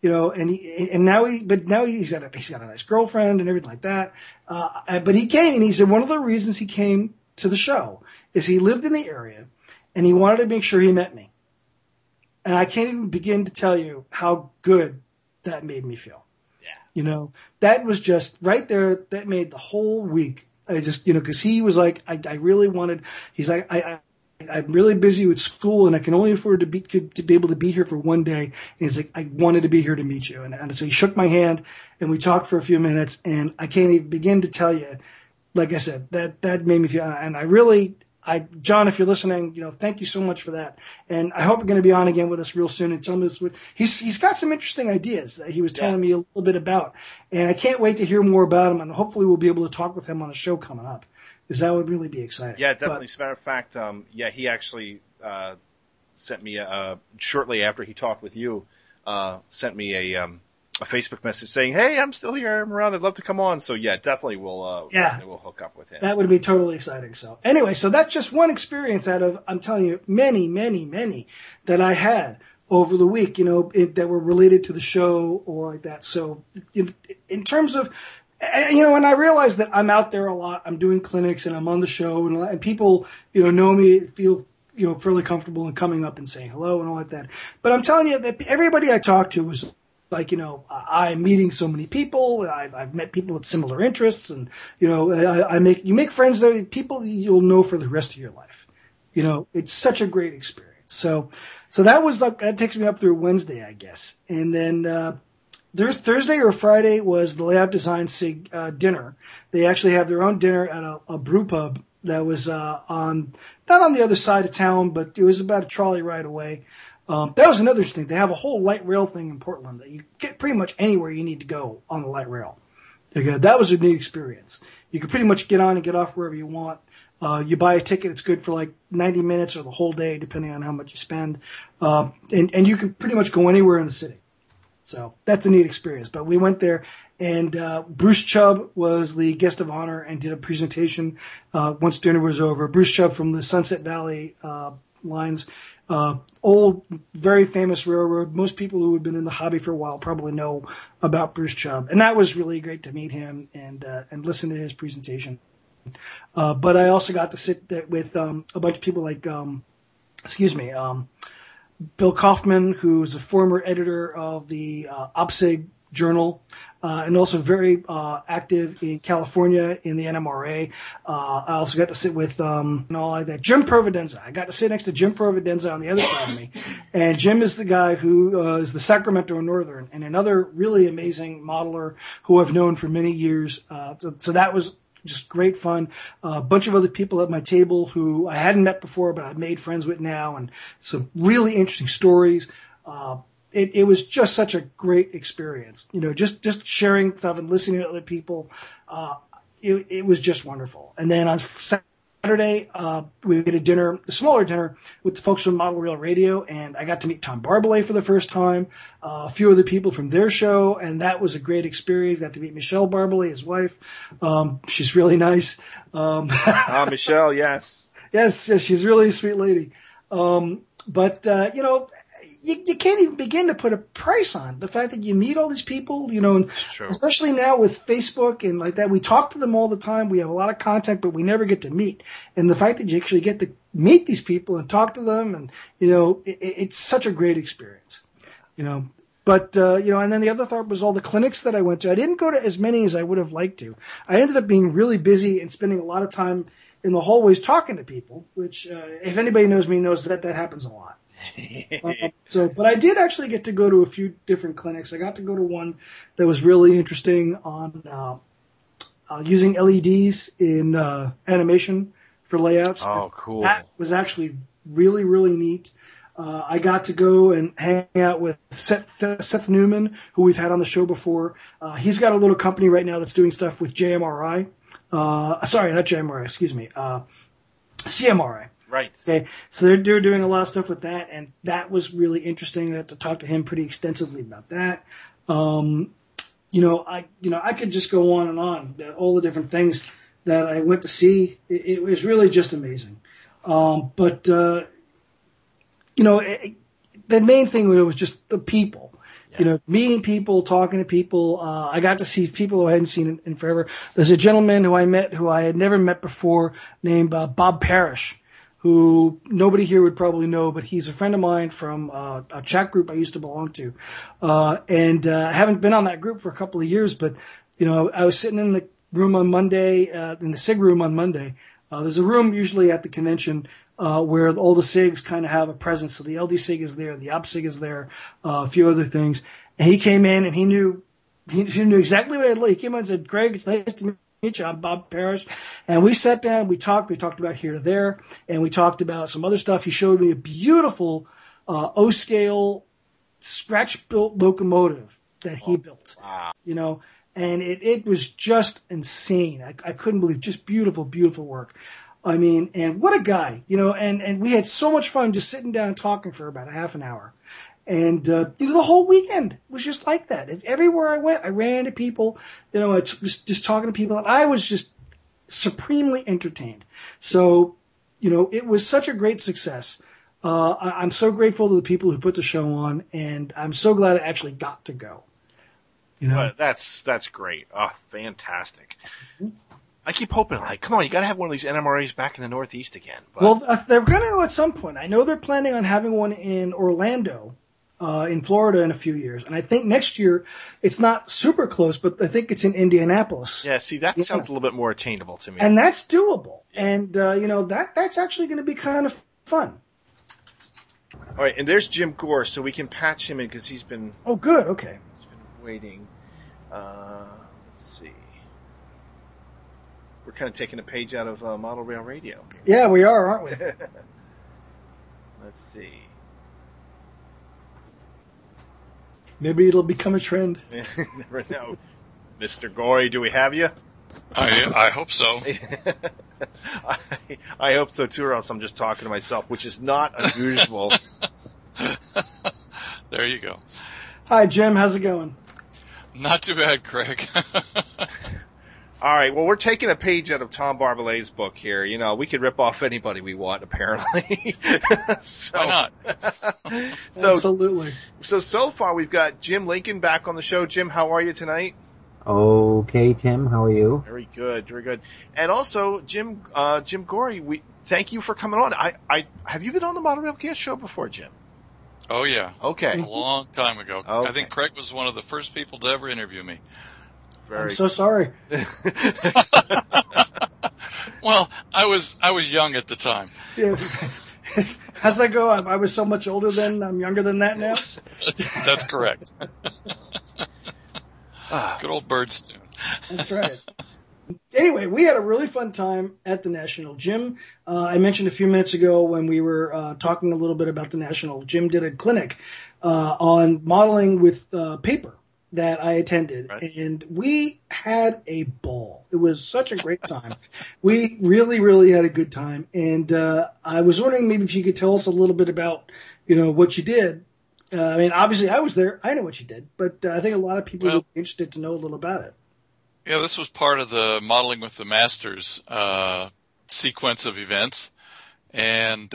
Now he's got a nice girlfriend and everything like that. But he came, and he said one of the reasons he came to the show is he lived in the area and he wanted to make sure he met me. And I can't even begin to tell you how good that made me feel. Yeah. That was just right there. That made the whole week. I just, cause he was like, I really wanted, he's like, I'm really busy with school and I can only afford to be able to be here for one day. And he's like, I wanted to be here to meet you. And so he shook my hand and we talked for a few minutes, and I can't even begin to tell you, like I said, that made me feel, and John, if you're listening, thank you so much for that. And I hope you're going to be on again with us real soon and tell us he's got some interesting ideas that he was telling me a little bit about. And I can't wait to hear more about him, and hopefully we'll be able to talk with him on a show coming up, because that would really be exciting.
Yeah, definitely. As a matter of fact, he actually, sent me, shortly after he talked with you, sent me a Facebook message saying, hey, I'm still here. I'm around. I'd love to come on. So yeah, definitely we'll hook up with him. That
would be totally exciting. So anyway, so that's just one experience out of, I'm telling you, many, many, many that I had over the week, that were related to the show or like that. So in terms of, and I realize that I'm out there a lot. I'm doing clinics and I'm on the show, and people, know me, feel, fairly comfortable in coming up and saying hello and all like that. But I'm telling you that everybody I talked to was like, I'm meeting so many people. I've met people with similar interests, and you make friends there, people you'll know for the rest of your life. It's such a great experience. So that takes me up through Wednesday, I guess, and then Thursday or Friday was the Layout Design SIG dinner. They actually have their own dinner at a brew pub that was not on the other side of town, but it was about a trolley ride away. That was another thing. They have a whole light rail thing in Portland that you get pretty much anywhere you need to go on the light rail. Okay, that was a neat experience. You can pretty much get on and get off wherever you want. You buy a ticket, it's good for like 90 minutes or the whole day, depending on how much you spend. And you can pretty much go anywhere in the city. So that's a neat experience. But we went there, and Bruce Chubb was the guest of honor and did a presentation once dinner was over. Bruce Chubb from the Sunset Valley lines, old, very famous railroad. Most people who have been in the hobby for a while probably know about Bruce Chubb. And that was really great to meet him and listen to his presentation. But I also got to sit with a bunch of people like, Bill Kaufman, who's a former editor of the OPSIG Journal, and also very active in California in the NMRA. I also got to sit with Jim Providenza. I got to sit next to Jim Providenza on the other side of me. And Jim is the guy who is the Sacramento Northern, and another really amazing modeler who I've known for many years. So that was just great fun. A bunch of other people at my table who I hadn't met before, but I've made friends with now, and some really interesting stories. It was just such a great experience. Just sharing stuff and listening to other people. It was just wonderful. And then on Saturday, we did a smaller dinner with the folks from Model Rail Radio, and I got to meet Tom Barbalet for the first time, a few other people from their show, and that was a great experience. Got to meet Michelle Barbalet, his wife. She's really nice.
Michelle, yes.
Yes, she's really a sweet lady. You can't even begin to put a price on the fact that you meet all these people, and especially now with Facebook and like that. We talk to them all the time. We have a lot of contact, but we never get to meet. And the fact that you actually get to meet these people and talk to them, and it's such a great experience. But and then the other thought was all the clinics that I went to. I didn't go to as many as I would have liked to. I ended up being really busy and spending a lot of time in the hallways talking to people, which if anybody knows me knows that happens a lot. But I did actually get to go to a few different clinics. I got to go to one that was really interesting on using LEDs in animation for layouts.
Oh, cool.
That was actually really, really neat. I got to go and hang out with Seth Newman, who we've had on the show before. He's got a little company right now that's doing stuff with JMRI. Sorry, not JMRI, excuse me. CMRI.
Right.
Okay. So they're doing a lot of stuff with that, and that was really interesting. I got to talk to him pretty extensively about that. I could just go on and on, all the different things that I went to see. It was really just amazing. The main thing was just the people. Yeah. Meeting people, talking to people. I got to see people who I hadn't seen in forever. There's a gentleman who I met who I had never met before named Bob Parrish, who nobody here would probably know, but he's a friend of mine from a chat group I used to belong to. And I haven't been on that group for a couple of years, but, I was sitting in the room on Monday, in the SIG room on Monday. There's a room usually at the convention where all the SIGs kind of have a presence. So the LD SIG is there, the OPSIG is there, a few other things. And he came in and he knew exactly what I'd like. He came in and said, "Greg, it's nice to meet you. I'm Bob Parrish." And we sat down, we talked about Here to There, and we talked about some other stuff. He showed me a beautiful O-scale scratch-built locomotive that he built. Wow. And it was just insane. I couldn't believe, just beautiful, beautiful work. I mean, and what a guy, and we had so much fun just sitting down and talking for about a half an hour. And, the whole weekend was just like that. Everywhere I went, I ran into people, I was just talking to people, and I was just supremely entertained. So, it was such a great success. I'm so grateful to the people who put the show on, and I'm so glad I actually got to go.
Well, that's great. Oh, fantastic. Mm-hmm. I keep hoping, come on, you got to have one of these NMRAs back in the Northeast again. But...
Well, they're going to at some point. I know they're planning on having one in Orlando in Florida in a few years. And I think next year, it's not super close, but I think it's in Indianapolis.
Yeah, see, that sounds a little bit more attainable to me.
And that's doable. And, that's actually going to be kind of fun.
All right, and there's Jim Gore, so we can patch him in because he's been...
Oh, good, okay.
He's been waiting. Let's see. We're kind of taking a page out of Model Rail Radio.
Yeah, we are, aren't we?
Let's see.
Maybe it'll become a trend.
Never know. Mr. Gorey, do we have you?
I hope so.
I hope so too, or else I'm just talking to myself, which is not unusual.
There you go.
Hi, Jim. How's it going?
Not too bad, Craig.
All right. Well, we're taking a page out of Tom Barbalet's book here. You know, we could rip off anybody we want, apparently.
Why not?
Absolutely.
So far we've got Jim Lincoln back on the show. Jim, how are you tonight?
Okay, Tim. How are you?
Very good. Very good. And also, Jim Gorey, thank you for coming on. Have you been on the Model Railcast show before, Jim?
Oh, yeah.
Okay.
A long time ago.
Okay.
I think Craig was one of the first people to ever interview me.
I'm so sorry.
Well, I was young at the time.
Yeah. How's that go? I was so much older then. I'm younger than that now.
That's correct. Good old Birds tune.
That's right. Anyway, we had a really fun time at the National. Jim, I mentioned a few minutes ago when we were talking a little bit about the National, Jim did a clinic on modeling with paper that I attended, right. And we had a ball. It was such a great time. We really, really had a good time. And I was wondering maybe if you could tell us a little bit about, what you did. I mean, obviously I was there. I know what you did, but I think a lot of people would be interested to know a little about it.
Yeah, this was part of the Modeling with the Masters sequence of events. And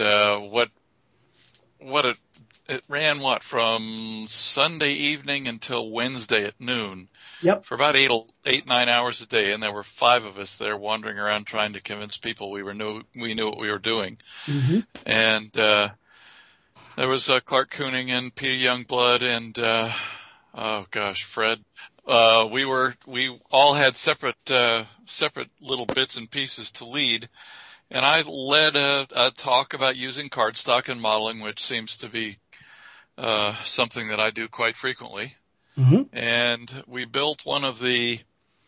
it ran from Sunday evening until Wednesday at noon.
Yep.
For about 9 hours a day, and there were 5 of us there wandering around trying to convince people we knew what we were doing. Mm-hmm. And there was Clark Kooning and Peter Youngblood and Fred. We all had separate little bits and pieces to lead. And I led a talk about using cardstock and modeling, which seems to be something that I do quite frequently. Mm-hmm. And we built one of the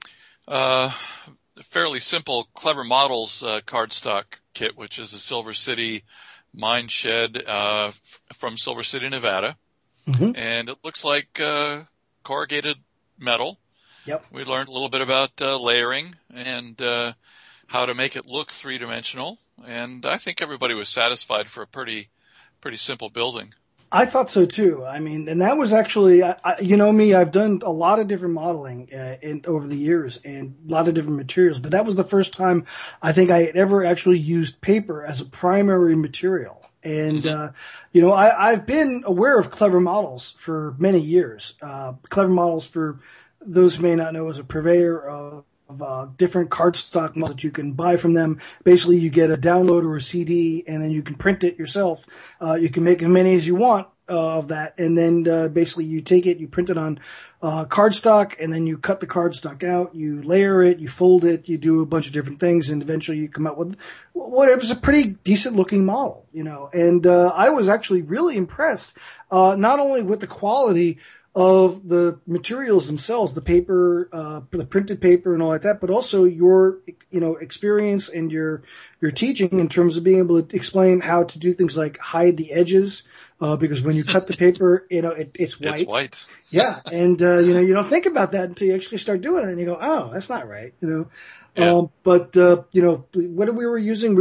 fairly simple Clever Models cardstock kit, which is a Silver City mine shed from Silver City, Nevada. Mm-hmm. And it looks like corrugated metal.
Yep.
We learned a little bit about layering and how to make it look three-dimensional, and I think everybody was satisfied for a pretty simple building.
I thought so too. I mean, and that was actually, you know me, I've done a lot of different modeling over the years and a lot of different materials, but that was the first time I think I had ever actually used paper as a primary material. And, I've been aware of Clever Models for many years. Clever Models, for those who may not know, is a purveyor of different cardstock models that you can buy from them. Basically, you get a download or a CD, and then you can print it yourself. You can make as many as you want of that, and then basically you take it, you print it on cardstock, and then you cut the cardstock out, you layer it, you fold it, you do a bunch of different things, and eventually you come out with what it was a pretty decent looking model, And I was actually really impressed, not only with the quality of the materials themselves, the paper, the printed paper and all like that, but also your, experience and your teaching in terms of being able to explain how to do things like hide the edges, because when you cut the paper, it's white.
It's white.
Yeah. And, you don't think about that until you actually start doing it and you go, oh, that's not right, Yeah. But what we were using,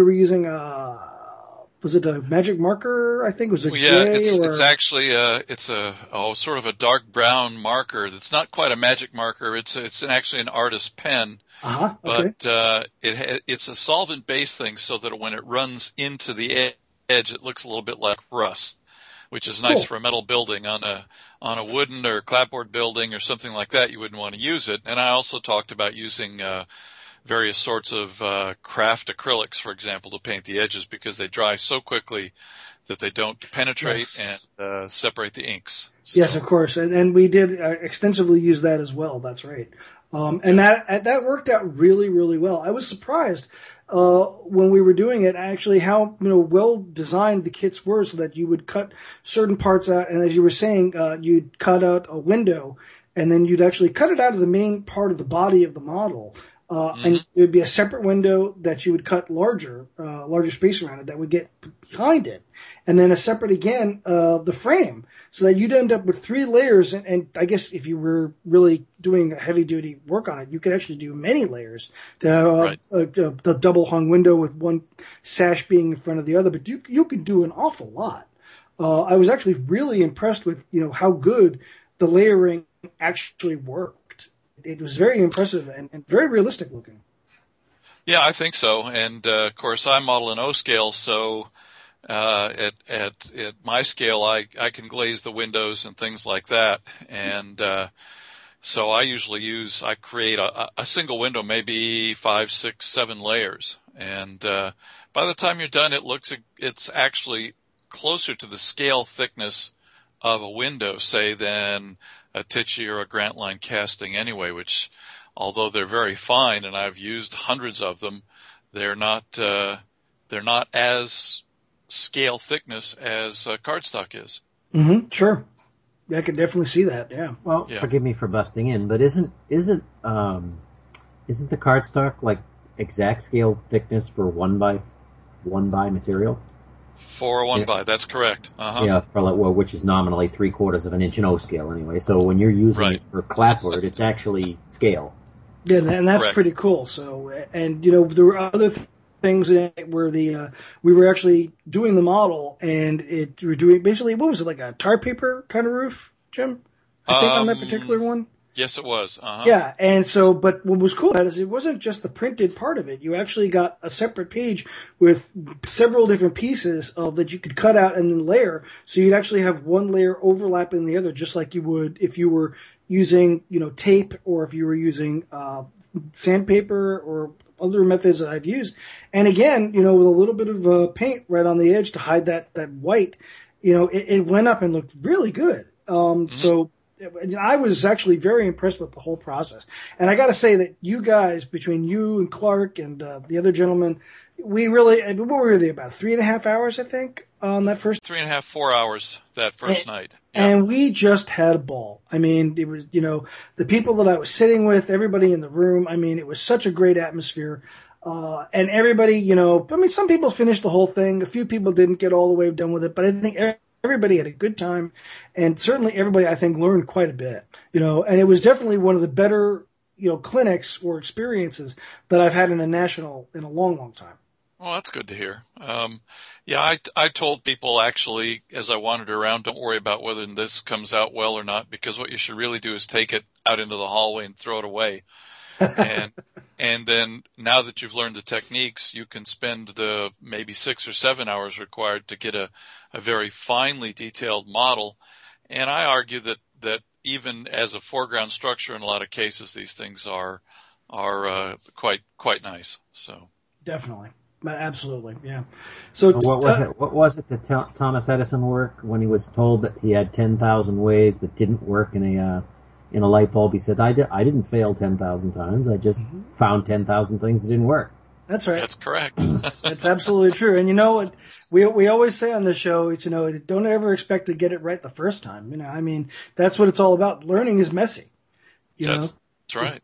was it a magic marker? I think it was a gray.
It's actually it's a sort of a dark brown marker. That's not quite a magic marker. It's actually an artist's pen.
Uh-huh. Okay.
But it's a solvent based thing, so that when it runs into the edge, it looks a little bit like rust, which is nice for a metal building. On a wooden or clapboard building or something like that, you wouldn't want to use it. And I also talked about using various sorts of craft acrylics, for example, to paint the edges because they dry so quickly that they don't penetrate and separate the inks. So.
Yes, of course, and we did extensively use that as well. That's right, and that worked out really, really well. I was surprised when we were doing it, actually, how well designed the kits were, so that you would cut certain parts out, and as you were saying, you'd cut out a window, and then you'd actually cut it out of the main part of the body of the model. And it would be a separate window that you would cut larger space around it that would get behind it. And then a separate, again, the frame. So that you'd end up with 3 layers. And I guess if you were really doing heavy duty work on it, you could actually do many layers to have a double hung window with one sash being in front of the other. But you could do an awful lot. I was actually really impressed with, how good the layering actually worked. It was very impressive and very realistic looking.
Yeah, I think so. And of course, I model in O scale, so at my scale, I can glaze the windows and things like that. And so I usually create a single window, maybe 5, 6, 7 layers. And by the time you're done, it's actually closer to the scale thickness of a window, say, than a Tichy or a Grantline casting anyway, which, although they're very fine and I've used hundreds of them, they're not as scale thickness as cardstock is.
Mm-hmm. Sure. I can definitely see that. Yeah.
Well, forgive me for busting in, but isn't the cardstock like exact scale thickness for 1x1 material?
For a 1x, that's correct. Uh-huh.
Yeah, which is nominally 3/4 of an inch in O scale anyway. So when you're using it for clapboard, it's actually scale.
Yeah, and that's
correct.
Pretty cool. So, and there were other things in it where we were actually doing the model, and we were doing basically, what was it, like a tar paper kind of roof, Jim? I think on that particular one.
Yes, it was. Uh-huh.
Yeah, and so, but what was cool about it is it wasn't just the printed part of it. You actually got a separate page with several different pieces that you could cut out and then layer. So you'd actually have one layer overlapping the other, just like you would if you were using, tape, or if you were using sandpaper or other methods that I've used. And again, with a little bit of paint right on the edge to hide that white, it went up and looked really good. So I was actually very impressed with the whole process. And I got to say that you guys, between you and Clark and the other gentleman, we really, what were they, about 3.5 hours, I think, on that first?
3.5, 4 hours that first night. Yeah.
And we just had a ball. I mean, it was, the people that I was sitting with, everybody in the room, I mean, it was such a great atmosphere. And everybody, some people finished the whole thing. A few people didn't get all the way done with it, but I think everybody had a good time, and certainly everybody, I think, learned quite a bit, and it was definitely one of the better, clinics or experiences that I've had in a national in a long, long time.
Well, that's good to hear. I told people actually, as I wandered around, don't worry about whether this comes out well or not, because what you should really do is take it out into the hallway and throw it away. And then now that you've learned the techniques, you can spend the maybe 6 or 7 hours required to get a very finely detailed model. And I argue that even as a foreground structure, in a lot of cases, these things are quite nice. So
definitely, absolutely, yeah. So
what was it that Thomas Edison worked when he was told that he had 10,000 ways that didn't work in a light bulb? He said, I didn't fail 10,000 times. I just found 10,000 things that didn't work.
That's right.
That's correct.
That's absolutely true. And we always say on the show, don't ever expect to get it right the first time. That's what it's all about. Learning is messy.
That's right.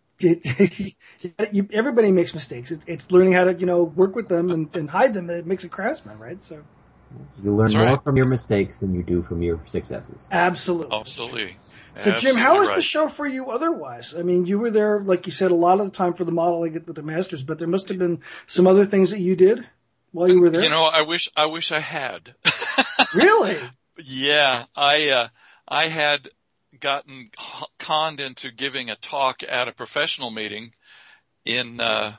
Everybody makes mistakes. It's learning how to, work with them and hide them. That makes a craftsman, right? So
you learn more from your mistakes than you do from your successes.
Absolutely.
Absolutely.
So, Jim, how was the show for you otherwise? I mean, you were there, like you said, a lot of the time for the modeling with the Masters, but there must have been some other things that you did while you were there.
I wish I had.
Really?
Yeah, I had gotten conned into giving a talk at a professional meeting in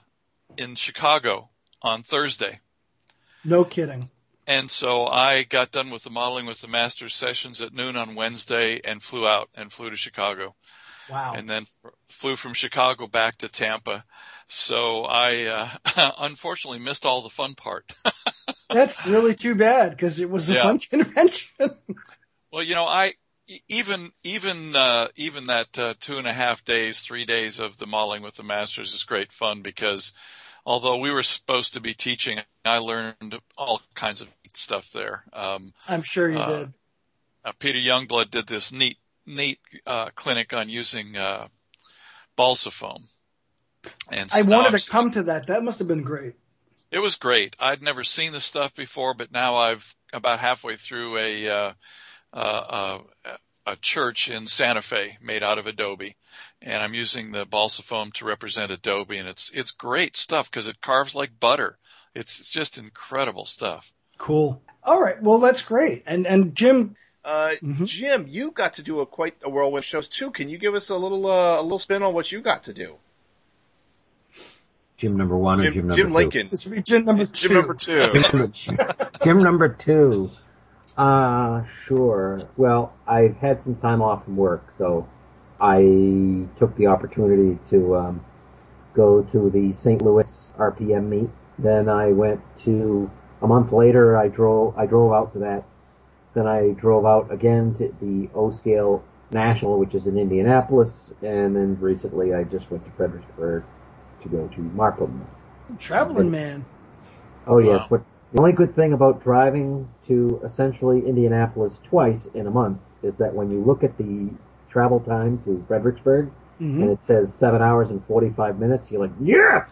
Chicago on Thursday.
No kidding.
And so I got done with the modeling with the Masters sessions at noon on Wednesday and flew to Chicago.
Wow.
and then flew from Chicago back to Tampa. So I unfortunately missed all the fun part.
That's really too bad because it was a fun convention.
Well, even that 2.5 days, 3 days of the Modeling with the Masters is great fun because although we were supposed to be teaching, I learned all kinds of stuff there.
I'm sure you did.
Peter Youngblood did this neat clinic on using balsa foam. And so
I wanted to come to that. That must have been great.
It was great. I'd never seen the stuff before, but now I've about halfway through a church in Santa Fe made out of adobe, and I'm using the balsa foam to represent adobe, and it's great stuff because it carves like butter. It's just incredible stuff.
Cool. All right. Well, that's great. And Jim.
Jim, you got to do quite a whirlwind shows too. Can you give us a little spin on what you got to do?
Jim number one or Jim number
Jim
two?
Lincoln.
This would be Jim number two.
Jim number two.
Jim number two. Sure. Well, I've had some time off from work, so I took the opportunity to go to the St. Louis RPM meet. Then I went to, a month later, I drove out to that. Then I drove out again to the O-Scale National, which is in Indianapolis, and then recently I just went to Fredericksburg to go to Markham.
Traveling man.
Oh, yes. But the only good thing about driving to essentially Indianapolis twice in a month is that when you look at the travel time to Fredericksburg, and it says 7 hours and 45 minutes, you're like, yes!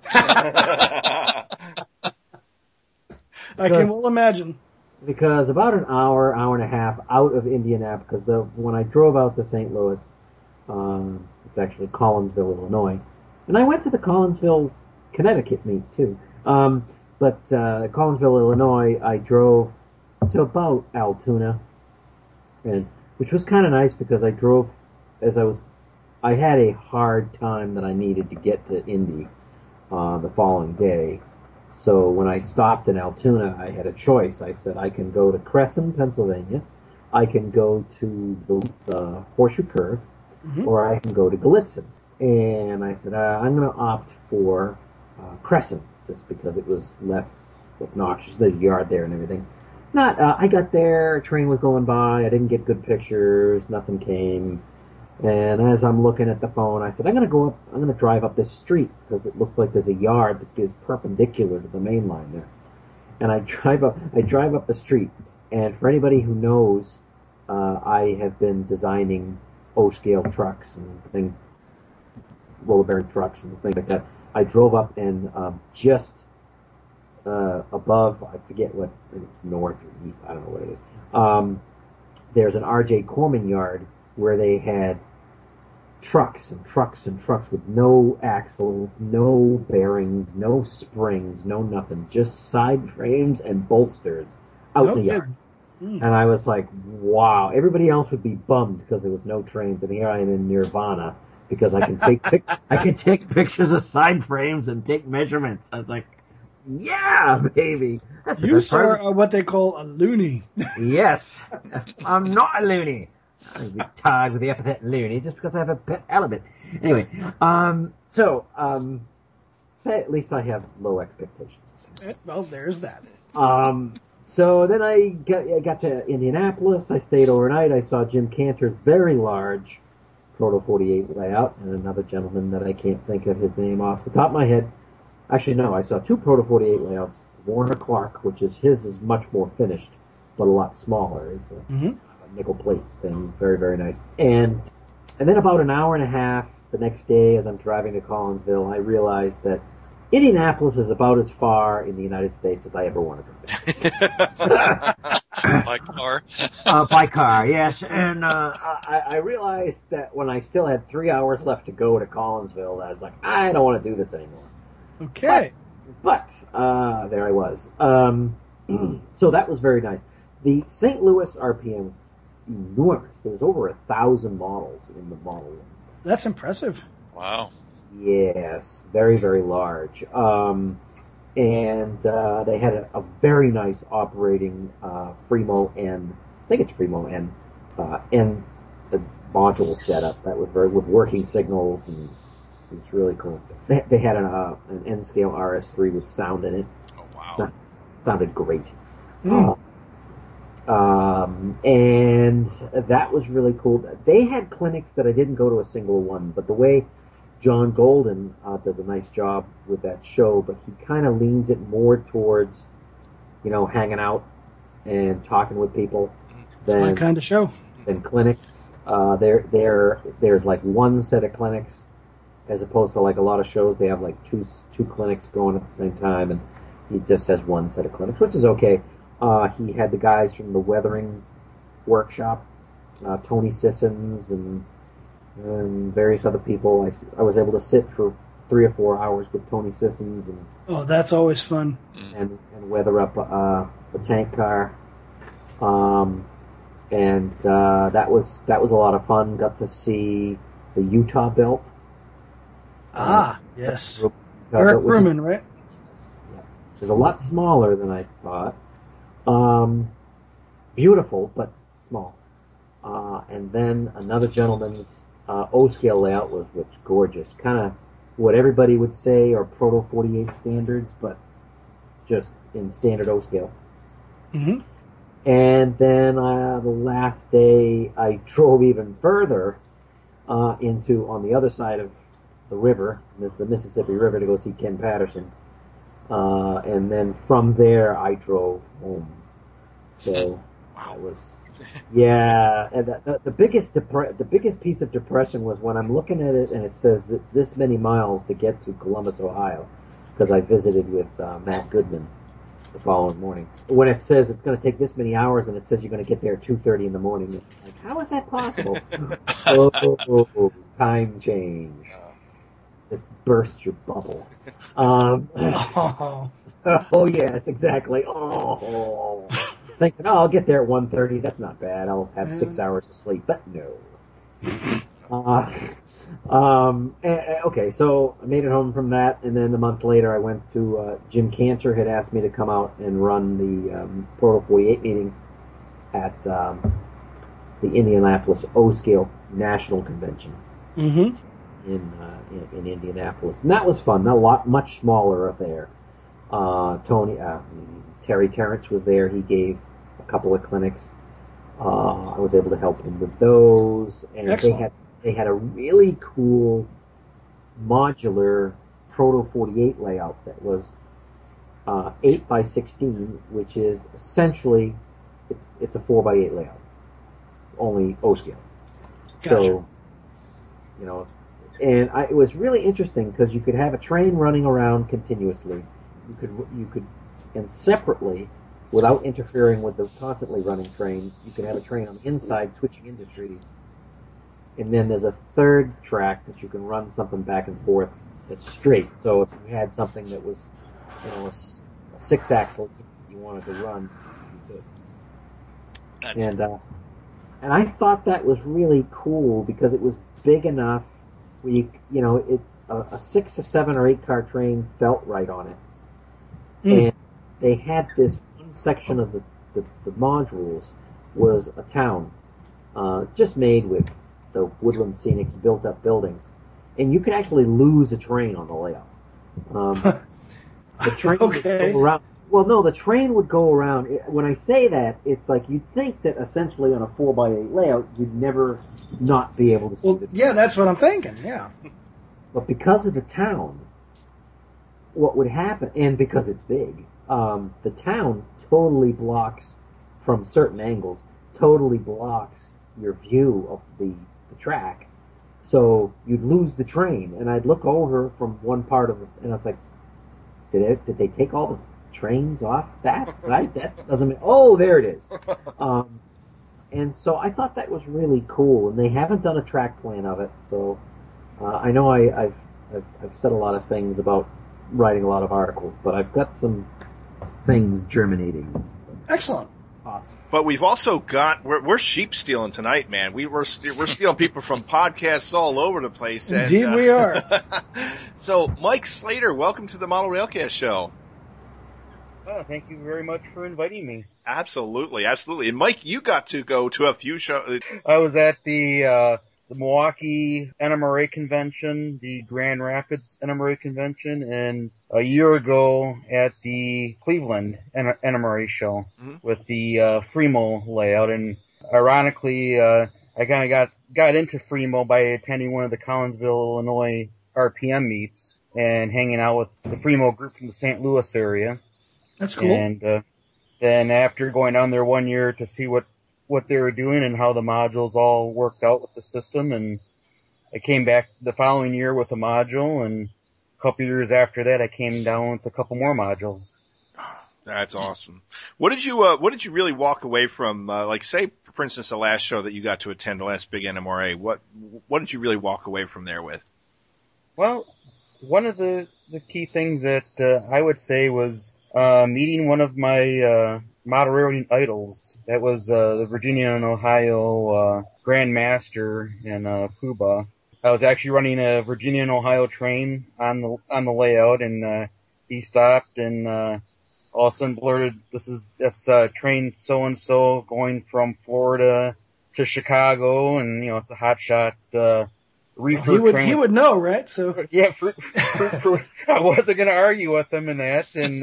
I can well imagine.
Because about an hour and a half out of Indianapolis, because when I drove out to St. Louis, it's actually Collinsville, Illinois, and I went to the Collinsville, Connecticut meet too. But Collinsville, Illinois, I drove to about Altoona, and which was kind of nice because I drove I had a hard time that I needed to get to Indy the following day. So when I stopped in Altoona, I had a choice. I said I can go to Cresson, Pennsylvania, I can go to the Horseshoe Curve, or I can go to Gallitzin. And I said I'm going to opt for Cresson just because it was less obnoxious. There's a yard there and everything. I got there, a train was going by, I didn't get good pictures, nothing came. And as I'm looking at the phone, I said, I'm going to drive up this street because it looks like there's a yard that is perpendicular to the main line there. And I drive up the street. And for anybody who knows, I have been designing O-scale trucks and roller bearing trucks and things like that. I drove up and just above, I forget what, it's north or east, I don't know what it is. There's an R.J. Corman yard where they had trucks and trucks and trucks with no axles, no bearings, no springs, no nothing, just side frames and bolsters out in the yard. And I was like, wow, everybody else would be bummed because there was no trains, and here I am in Nirvana because I can take pictures of side frames and take measurements. I was like, yeah, baby. That's
You, sir, are what they call a loony.
Yes. I'm not a loony. I'd be tired with the epithet loony just because I have a pet element. Anyway, at least I have low expectations.
Well, there's that.
So then I got to Indianapolis. I stayed overnight. I saw Jim Cantor's very large Proto 48 layout and another gentleman that I can't think of his name off the top of my head. Actually, no, I saw two Proto 48 layouts. Warner Clark, which is much more finished, but a lot smaller. It's a nickel plate thing. Very, very nice. And then about an hour and a half the next day as I'm driving to Collinsville, I realized that Indianapolis is about as far in the United States as I ever want to go.
By car?
By car, yes. And I realized that when I still had 3 hours left to go to Collinsville, I was like, I don't want to do this anymore.
Okay.
But there I was. So that was very nice. The St. Louis RPM, enormous. There was over 1,000 models in the model room.
That's impressive.
Wow.
Yes, very, very large. And they had a very nice operating Fremo N. I think it's Fremo N. module setup that was with working signals, and it was really cool. They had an N-Scale RS3 with sound in it.
Oh wow!
Sounded great. And that was really cool. They had clinics that I didn't go to a single one, but the way John Golden does a nice job with that show, but he kind of leans it more towards, hanging out and talking with people.
It's my kind of show.
Than clinics. There's like one set of clinics, as opposed to like a lot of shows. They have like two clinics going at the same time, and he just has one set of clinics, which is okay. He had the guys from the weathering workshop, Tony Sissons and various other people. I was able to sit for 3 or 4 hours with Tony Sissons and
that's always fun.
And weather up a tank car. That was a lot of fun. Got to see the Utah Belt.
Yes. Eric Fruman, right?
Yeah. Which is a lot smaller than I thought. Beautiful, but small. And then another gentleman's O-scale layout was gorgeous. Kind of what everybody would say are Proto 48 standards, but just in standard O-scale.
Mm-hmm.
And then the last day I drove even further into on the other side of the river, the Mississippi River, to go see Ken Patterson. And then from there I drove home. So I was, and the biggest piece of depression was when I'm looking at it and it says that this many miles to get to Columbus, Ohio, because I visited with Matt Goodman the following morning. When it says it's going to take this many hours and it says you're going to get there at 2:30 in the morning, like, how is that possible? Time change. Just burst your bubble. Oh yes, exactly. Thinking, I'll get there at 1:30. That's not bad. I'll have 6 hours of sleep. But no. Okay, so I made it home from that, and then a month later I went to, Jim Cantor had asked me to come out and run the Proto 48 meeting at the Indianapolis O-Scale National Convention in Indianapolis. And that was fun. Much smaller affair. Terry Terrence was there. He gave a couple of clinics. I was able to help him with those. And
Excellent.
They had a really cool modular Proto 48 layout that was 8 by 16, which is essentially it's a 4 by 8 layout, only O-scale.
Gotcha.
So, and it was really interesting because you could have a train running around continuously. You could, and separately, without interfering with the constantly running train, you could have a train on the inside switching industries. And then there's a third track that you can run something back and forth that's straight. So if you had something that was, a 6-axle you wanted to run, you could. And I thought that was really cool because it was big enough where a 6 or 7 or 8 car train felt right on it. And they had this one section of the modules was a town, just made with the Woodland Scenics built up buildings. And you could actually lose a train on the layout. The train would go around. Well, no, the train would go around. When I say that, it's like you'd think that essentially on a 4 by 8 layout, you'd never not be able to see the train.
Yeah, that's what I'm thinking, yeah.
But because of the town, what would happen, and because it's big, the town totally blocks, from certain angles, totally blocks your view of the track. So you'd lose the train, and I'd look over from one part of it, and I was like, did they take all the trains off that? Right? That doesn't mean, there it is. And so I thought that was really cool, and they haven't done a track plan of it, so I know I've said a lot of things about writing a lot of articles, but I've got some things germinating.
Excellent.
But we've also got we're sheep stealing tonight, man. We're stealing people from podcasts all over the place.
Indeed, we are.
So, Mike Slater, welcome to the Model Railcast Show.
Oh, thank you very much for inviting me.
Absolutely, absolutely. And Mike, you got to go to a few shows.
I was at the Milwaukee NMRA convention, the Grand Rapids NMRA convention, and a year ago at the Cleveland NMRA show with the Fremo layout. And ironically, I kind of got into Fremo by attending one of the Collinsville, Illinois RPM meets and hanging out with the Fremo group from the St. Louis area.
That's cool.
And then after going down there 1 year to see what they were doing and how the modules all worked out with the system, and I came back the following year with a module, and a couple years after that I came down with a couple more modules.
That's awesome. What did you really walk away from, like say, for instance, the last show that you got to attend, the last big NMRA, what did you really walk away from there with?
Well, one of the key things that I would say was meeting one of my model railroading idols. That was the Virginia and Ohio Grand Master and Puba. I was actually running a Virginia and Ohio train on the layout, and he stopped and all of a sudden blurted, "That's train so and so going from Florida to Chicago," and it's a hot shot reefer train.
He would know, right? So
yeah, I wasn't going to argue with him in that, and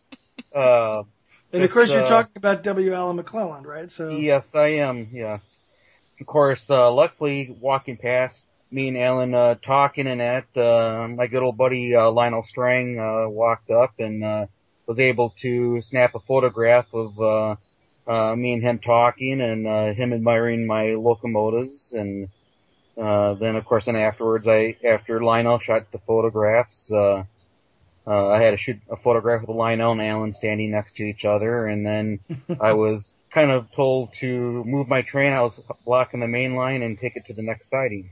of course you're talking about W. Allen McClelland, right? So
yes, I am. Yeah, of course. Luckily, walking past me and Alan talking and that, my good old buddy Lionel Strang walked up and was able to snap a photograph of me and him talking and him admiring my locomotives. And then, of course, afterwards, after Lionel shot the photographs, I had to shoot a photograph with Lionel and Alan standing next to each other, and then I was kind of told to move my train. I was blocking the main line and take it to the next siding.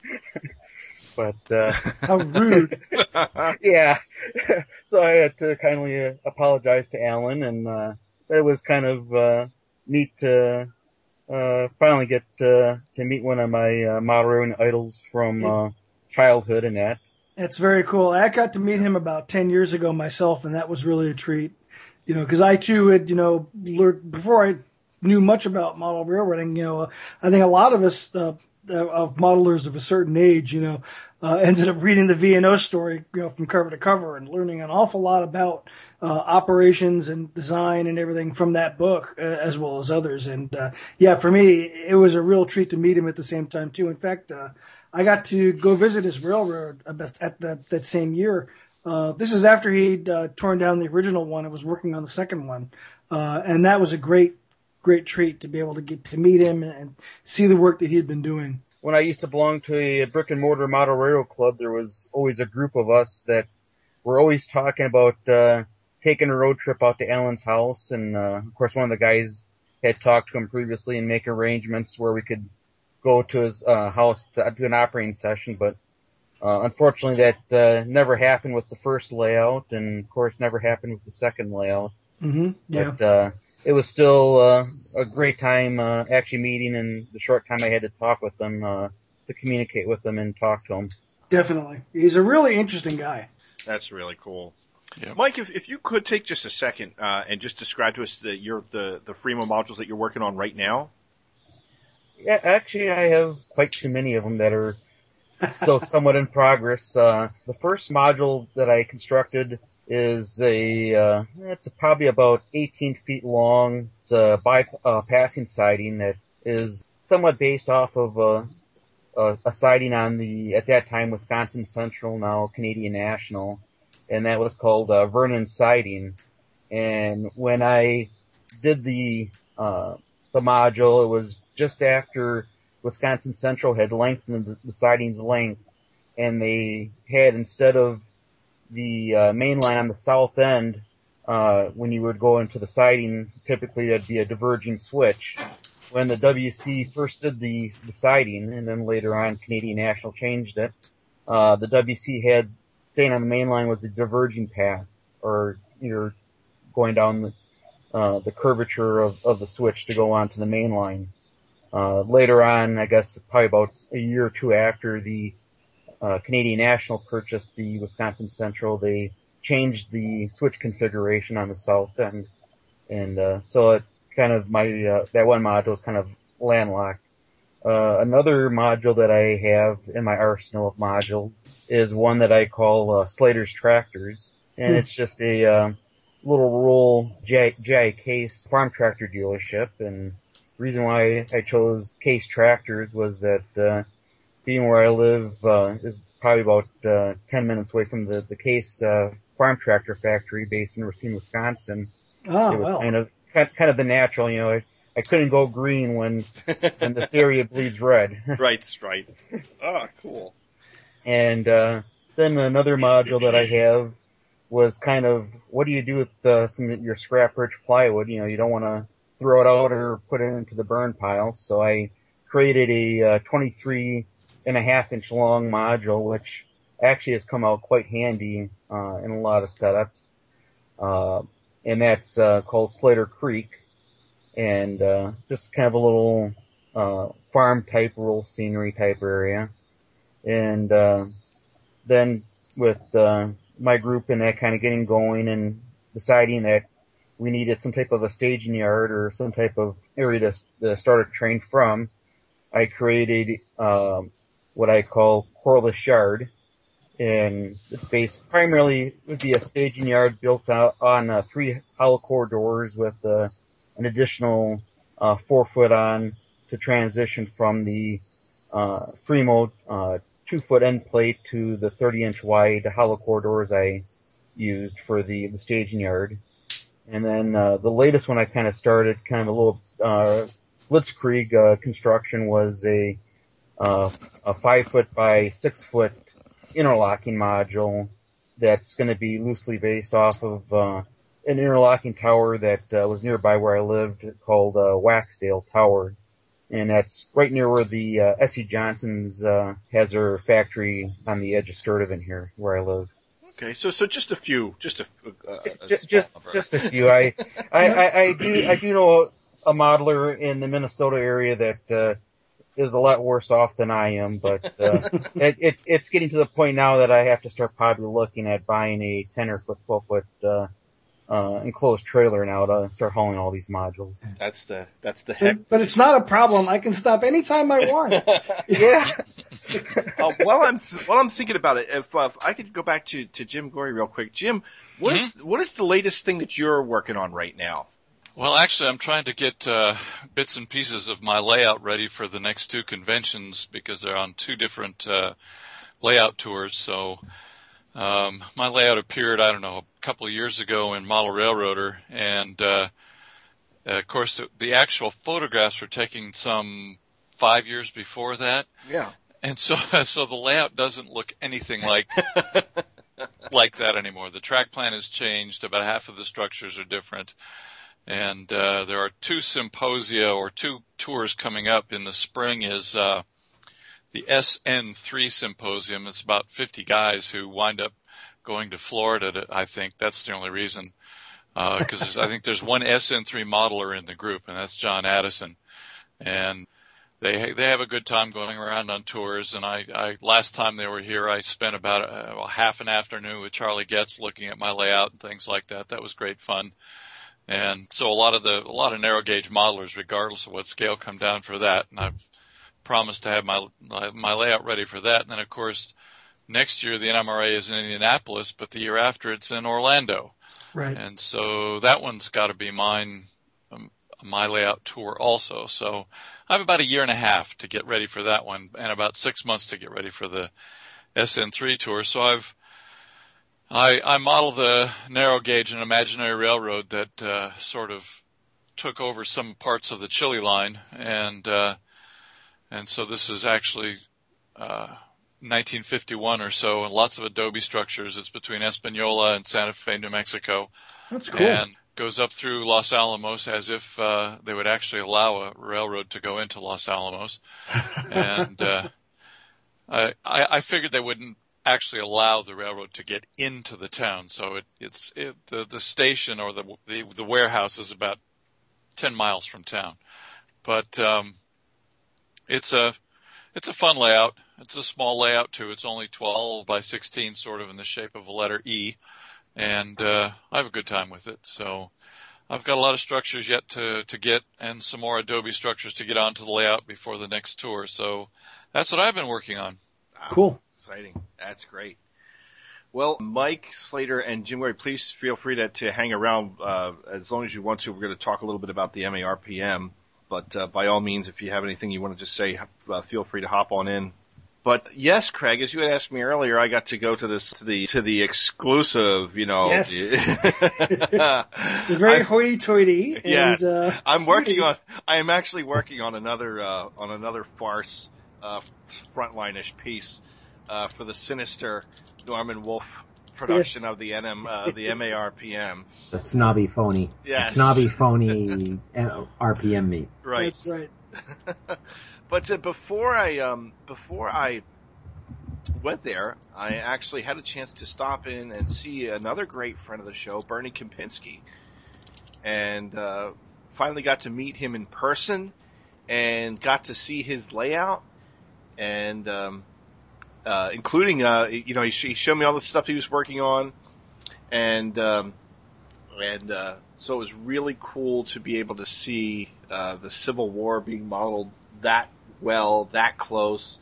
But
how rude!
Yeah, so I had to kindly apologize to Alan, and it was kind of neat to finally get to meet one of my model railroading idols from childhood and that.
That's very cool. I got to meet him about 10 years ago myself, and that was really a treat. Because I too had, learned before I knew much about model railroading. I think a lot of us of modelers of a certain age, ended up reading the V&O story, from cover to cover and learning an awful lot about operations and design and everything from that book, as well as others. And for me, it was a real treat to meet him at the same time too. In fact, I got to go visit his railroad at that same year. This is after he'd torn down the original one and was working on the second one. And that was a great treat to be able to get to meet him and see the work that he'd been doing.
When I used to belong to a brick and mortar model railroad club, there was always a group of us that were always talking about taking a road trip out to Alan's house. And of course, one of the guys had talked to him previously and make arrangements where we could go to his house to do an operating session, but unfortunately that never happened with the first layout, and of course never happened with the second layout.
Mm-hmm. Yeah.
But it was still a great time actually meeting, and the short time I had to talk with them to communicate with them and talk to him.
Definitely, he's a really interesting guy.
That's really cool.
Yeah.
Mike, if you could take just a second and just describe to us the Fremo modules that you're working on right now.
Yeah, actually, I have quite too many of them that are still somewhat in progress. The first module that I constructed is it's probably about 18 feet long. It's a bypassing siding that is somewhat based off of a siding on the, at that time, Wisconsin Central, now Canadian National, and that was called Vernon Siding. And when I did the module, it was just after Wisconsin Central had lengthened the siding's length, and they had, instead of the main line on the south end, when you would go into the siding, typically there'd be a diverging switch. When the WC first did the siding, and then later on Canadian National changed it, the WC had, staying on the main line was the diverging path, or you're going down the curvature of the switch to go onto the main line. Later on, I guess probably about a year or two after the Canadian National purchased the Wisconsin Central, they changed the switch configuration on the south end, and so it kind of that one module is kind of landlocked. Another module that I have in my arsenal of modules is one that I call Slater's Tractors, and it's just a little rural GI Case farm tractor dealership. And the reason why I chose Case Tractors was that being where I live is probably about 10 minutes away from the Case farm tractor factory based in Racine, Wisconsin.
Oh,
it was
well.
kind of the natural, you know. I couldn't go green when this area bleeds red.
Right. Oh, cool.
And then another module that I have was kind of, what do you do with some of your scrap-rich plywood? You know, you don't want to throw it out or put it into the burn pile. So I created a 23.5-inch long module, which actually has come out quite handy in a lot of setups. And that's called Slater Creek. And just kind of a little farm type, rural scenery type area. And then with my group and that kind of getting going and deciding that we needed some type of a staging yard or some type of area to start a train from, I created what I call Corliss Yard. And it's based primarily would be a staging yard built out on 3 hollow core doors with an additional 4-foot on to transition from the Fremo 2-foot end plate to the 30-inch wide hollow core doors I used for the staging yard. And then the latest one I kind of started, kind of a little blitzkrieg construction, was a 5-foot by 6-foot interlocking module that's going to be loosely based off of an interlocking tower that was nearby where I lived called Waxdale Tower. And that's right near where the S.E. Johnson's has their factory on the edge of Sturtevant here, where I live.
Okay, so just a few, just a
few. I do know a modeler in the Minnesota area that is a lot worse off than I am, but it's getting to the point now that I have to start probably looking at buying a 10 or 12-foot enclosed trailer now to start hauling all these modules.
That's the heck.
But it's not a problem. I can stop anytime I want.
Yeah.
While I'm thinking about it, if I could go back to Jim Gorey real quick. Jim, what is the latest thing that you're working on right now?
Well, actually, I'm trying to get bits and pieces of my layout ready for the next 2 conventions because they're on 2 different layout tours. So my layout appeared, I don't know, a couple of years ago in Model Railroader, and of course the actual photographs were taken some 5 years before that.
Yeah.
And so the layout doesn't look anything like that anymore. The track plan has changed. About half of the structures are different. And there are 2 symposia or 2 tours coming up in the spring. Is the SN3 symposium. It's about 50 guys who wind up going to Florida. I think that's the only reason, because I think there's one SN3 modeler in the group, and that's John Addison. And they have a good time going around on tours. And I last time they were here, I spent about half an afternoon with Charlie Getz looking at my layout and things like that. That was great fun. And so a lot of narrow gauge modelers, regardless of what scale, come down for that. And I've promised to have my layout ready for that. And then of course, next year the NMRA is in Indianapolis, but the year after it's in Orlando.
Right.
And so that one's got to be my layout tour also. So I have about 1.5 years to get ready for that one, and about 6 months to get ready for the SN3 tour. So I modeled the narrow gauge and imaginary railroad that sort of took over some parts of the Chile line, and so this is actually 1951 or so, and lots of adobe structures. It's between Espanola and Santa Fe, New Mexico.
That's cool.
And goes up through Los Alamos as if they would actually allow a railroad to go into Los Alamos. And I figured they wouldn't actually allow the railroad to get into the town. So the station or the warehouse is about 10 miles from town. But it's a fun layout. It's a small layout too. It's only 12 by 16, sort of in the shape of a letter E. and I have a good time with it. So I've got a lot of structures yet to get, and some more Adobe structures to get onto the layout before the next tour. So that's what I've been working on.
Wow,
cool.
Exciting. That's great. Well, Mike Slater and Jim Wary, please feel free to hang around as long as you want to. We're going to talk a little bit about the MARPM, but by all means, if you have anything you want to just say, feel free to hop on in. But yes, Craig, as you had asked me earlier, I got to go to the exclusive,
Yes.
The
very hoity-toity.
Yes.
And,
I am actually working on another farce, frontline-ish piece, for the sinister Norman Wolf production of the the MARPM.
The snobby phony.
Yes.
Snobby phony RPM meet.
Right.
That's right.
But before I went there, I actually had a chance to stop in and see another great friend of the show, Bernie Kempinski, and finally got to meet him in person and got to see his layout, and including he showed me all the stuff he was working on, and so it was really cool to be able to see the Civil War being modeled that well, that close.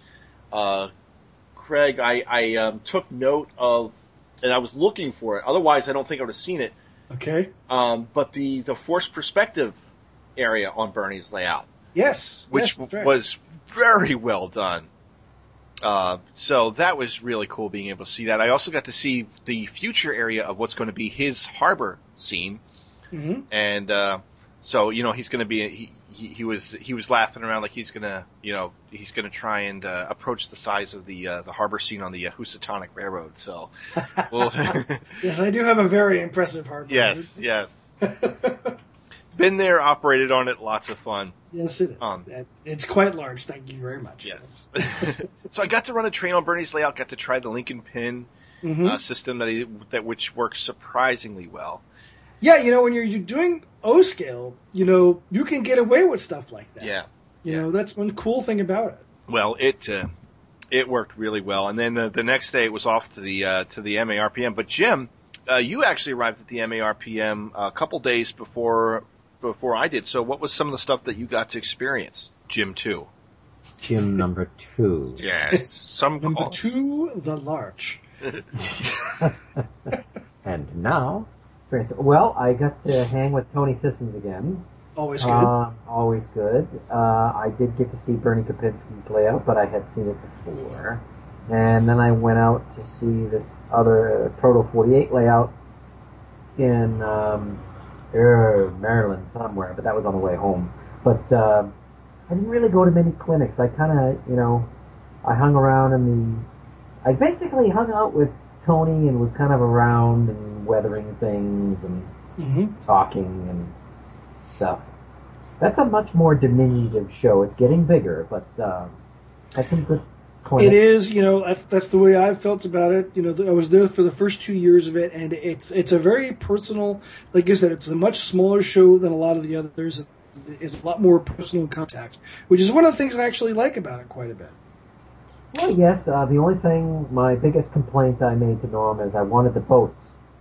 Craig, I took note of, and I was looking for it. Otherwise, I don't think I would have seen it.
Okay.
But the forced perspective area on Bernie's layout.
Yes.
Which was very well done. So that was really cool being able to see that. I also got to see the future area of what's going to be his harbor scene.
Mm-hmm.
And, so, he's going to be, he was laughing around like he's going to try and, approach the size of the harbor scene on the Housatonic Railroad. So, well,
yes, I do have a very impressive harbor.
Yes. Been there, operated on it, lots of fun.
Yes, it is. It's quite large. Thank you very much.
Yes. So I got to run a train on Bernie's layout, got to try the Lincoln Pin system which works surprisingly well.
Yeah, when you're doing O-scale, you can get away with stuff like that.
Yeah.
That's one cool thing about it.
Well, it worked really well. And then the next day it was off to the MARPM. But Jim, you actually arrived at the MARPM a couple days before I did. So what was some of the stuff that you got to experience? Jim 2.
Jim number 2.
Yes.
Number 2, the Larch.
And now, well, I got to hang with Tony Sissons again.
Always good.
Always good. I did get to see Bernie Kempinski's layout, but I had seen it before. And then I went out to see this other Proto 48 layout in Maryland somewhere, but that was on the way home. But I didn't really go to many clinics. I kind of, I hung around I basically hung out with Tony and was kind of around and weathering things and talking and stuff. That's a much more diminutive show. It's getting bigger, but had some good clinics.
It is, that's the way I felt about it. I was there for the first 2 years of it, and it's a very personal, like you said, it's a much smaller show than a lot of the others. It's a lot more personal contact, which is one of the things I actually like about it quite a bit.
Well, yes, the only thing, my biggest complaint I made to Norm is I wanted the boats.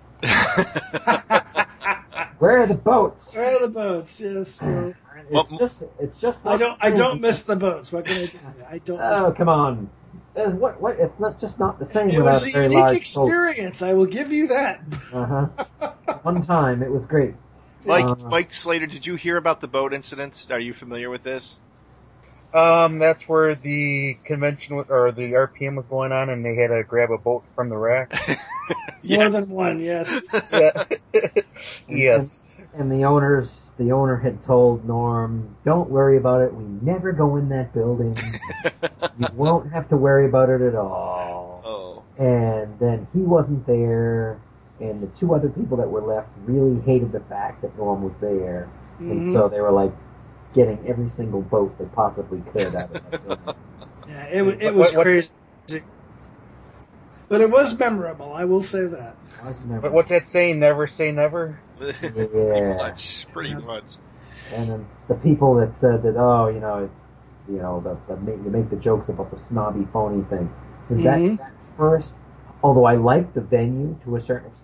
Where are the boats?
Where are the boats? Yes.
It's just.
I don't miss the boats. What can I tell you? I don't.
Oh, come on! What? It's not the same.
It was a unique experience. I will give you that.
One time, it was great.
Mike Slater, did you hear about the boat incidents? Are you familiar with this?
That's where the convention or the RPM was going on, and they had to grab a boat from the rack.
More than one, yes.
Yeah. Yes.
And the owner had told Norm, "Don't worry about it. We never go in that building. You won't have to worry about it at all."
Oh.
And then he wasn't there, and the two other people that were left really hated the fact that Norm was there, and so they were like getting every single boat they possibly could out of that building.
Yeah, it was crazy. But it was memorable, I will say that.
But what's that saying, never say never?
Yeah.
Pretty much.
And then the people that said that, it's, you make the jokes about the snobby phony thing. That first, although I liked the venue to a certain extent,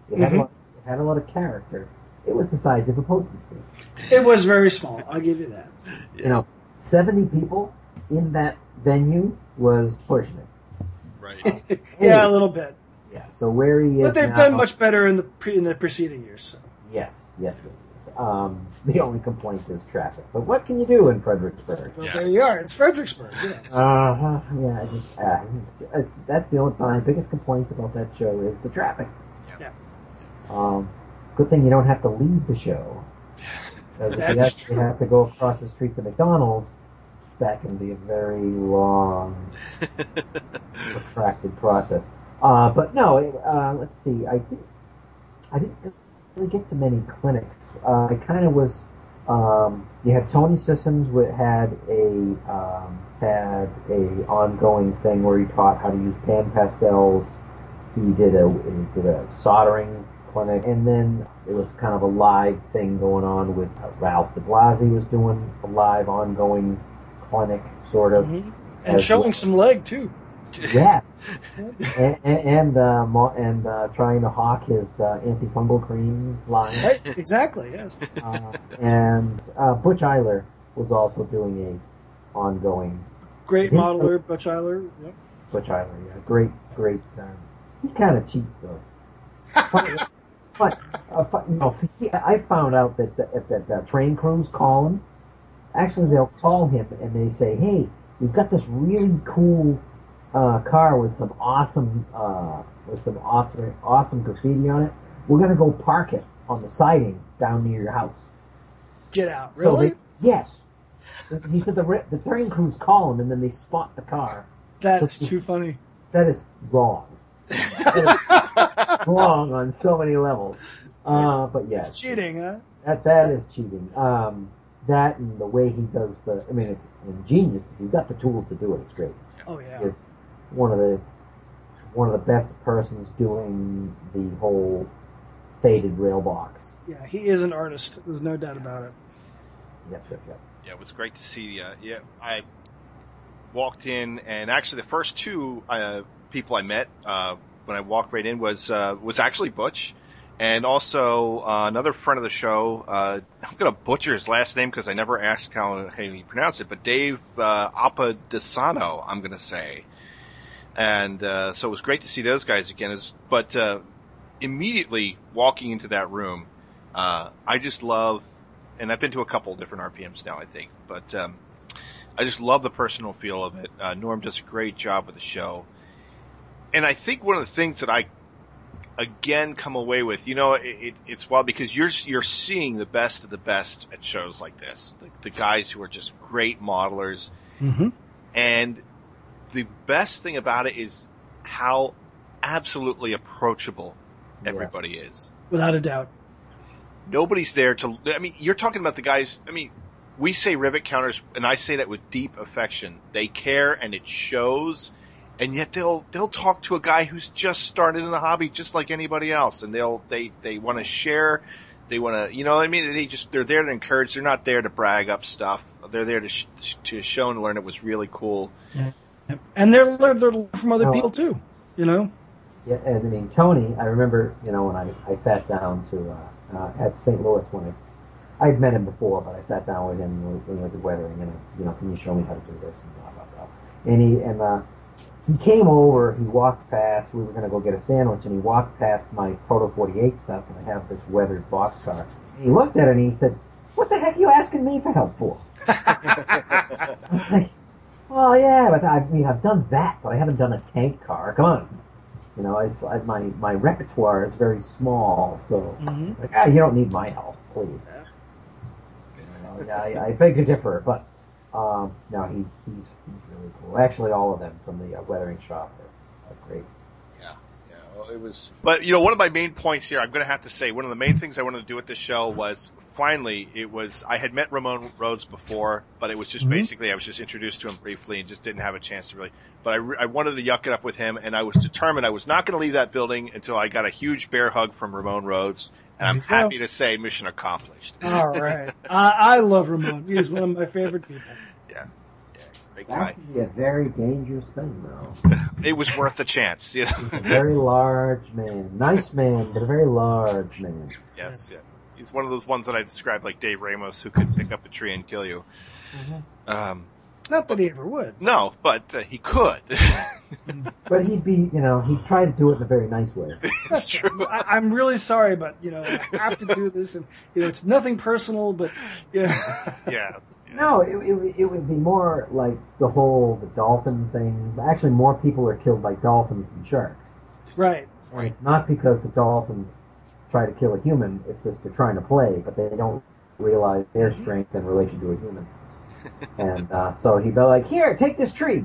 It had a lot of character. It was the size of a postage stamp.
It was very small. I'll give you that.
Yeah. 70 people in that venue was pushing it.
Right.
Yeah, a little bit.
Yeah. So where he is,
but they've done much better in the preceding years. So.
Yes. The only complaint is traffic. But what can you do in Fredericksburg?
Well, there you are. It's Fredericksburg. Yes.
That's the only my biggest complaint about that show is the traffic.
Yeah.
Good thing you don't have to leave the show. Because if you actually have to go across the street to McDonald's, that can be a very long, protracted process. But no, let's see. I didn't really get to many clinics. I kind of was. You had Tony Sissons had a ongoing thing where he taught how to use pan pastels. He did a soldering clinic, and then it was kind of a live thing going on with Ralph de Blasi was doing a live ongoing clinic, sort of,
and showing some leg too.
Yeah, and trying to hawk his antifungal cream line.
Right, exactly. Yes.
And Butch Eiler was also doing a ongoing.
Great modeler, Butch Eiler. Yep.
Butch Eiler, yeah, great. He's kind of cheap though. But I found out that the train crews call him. Actually, they'll call him and they say, "Hey, we've got this really cool car with some awesome graffiti on it. We're gonna go park it on the siding down near your house."
Get out! Really?
So yes. He said the train crews call him and then they spot the car.
That's too funny.
That is wrong. Wrong on so many levels. But yeah.
It's cheating, huh?
That is cheating. That and the way he does it's ingenious. If you've got the tools to do it, it's great.
Oh yeah.
He's one of the best persons doing the whole faded rail box.
Yeah, he is an artist. There's no doubt about it.
Yep.
Yeah, it was great to see. I walked in, and actually the first two people I met when I walked right in was actually Butch, and also another friend of the show. I'm going to butcher his last name because I never asked how you pronounce it, but Dave Appadesano, I'm going to say. And so it was great to see those guys again. But immediately walking into that room, I just love, and I've been to a couple different RPMs now, I think, but I just love the personal feel of it. Norm does a great job with the show. And I think one of the things that I, again, come away with, it's wild because you're seeing the best of the best at shows like this. The guys who are just great modelers.
Mm-hmm.
And the best thing about it is how absolutely approachable everybody is.
Without a doubt.
Nobody's there you're talking about the guys, we say rivet counters, and I say that with deep affection. They care, and it shows, and yet they'll talk to a guy who's just started in the hobby just like anybody else, and they want to share, they want to, they're there to encourage, they're not there to brag up stuff. They're there to show and learn. It was really cool.
Yeah. And they're learning from other people too,
Yeah, and Tony, I remember, when I sat down at St. Louis when I'd met him before, but I sat down with him when we were at weathering, and can you show me how to do this and blah blah blah. And he came over, he walked past. We were going to go get a sandwich, and he walked past my Proto 48 stuff, and I have this weathered boxcar. And he looked at it and he said, "What the heck are you asking me for help for?" I was like, "Well, yeah, but I've done that, but I haven't done a tank car. Come on." My repertoire is very small, so you don't need my help, please. I beg to differ, but no, he's really cool. Actually, all of them from the weathering shop are great.
Yeah. Well, it was. But one of my main points here, I'm going to have to say, one of the main things I wanted to do with this show was finally I had met Ramon Rhodes before, but it was just basically I was just introduced to him briefly and just didn't have a chance to really. But I wanted to yuck it up with him, and I was determined I was not going to leave that building until I got a huge bear hug from Ramon Rhodes. And I'm happy to say mission accomplished.
All right. I love Ramon. He is one of my favorite people.
Yeah. Great guy.
That could be a very dangerous thing, though.
It was worth the chance, you know.
He's a very large man. Nice man, but a very large man.
Yes. He's one of those ones that I described like Dave Ramos, who could pick up a tree and kill you.
Mm-hmm. Not that he ever would.
No, but he could.
But he'd try to do it in a very nice way.
That's true.
I'm really sorry, but, I have to do this, and, it's nothing personal, but,
Yeah.
No, it would be more like the dolphin thing. Actually, more people are killed by dolphins than sharks.
Right.
And it's not because the dolphins try to kill a human, it's just they're trying to play, but they don't realize their strength in relation to a human. And so he'd be like, "Here, take this tree."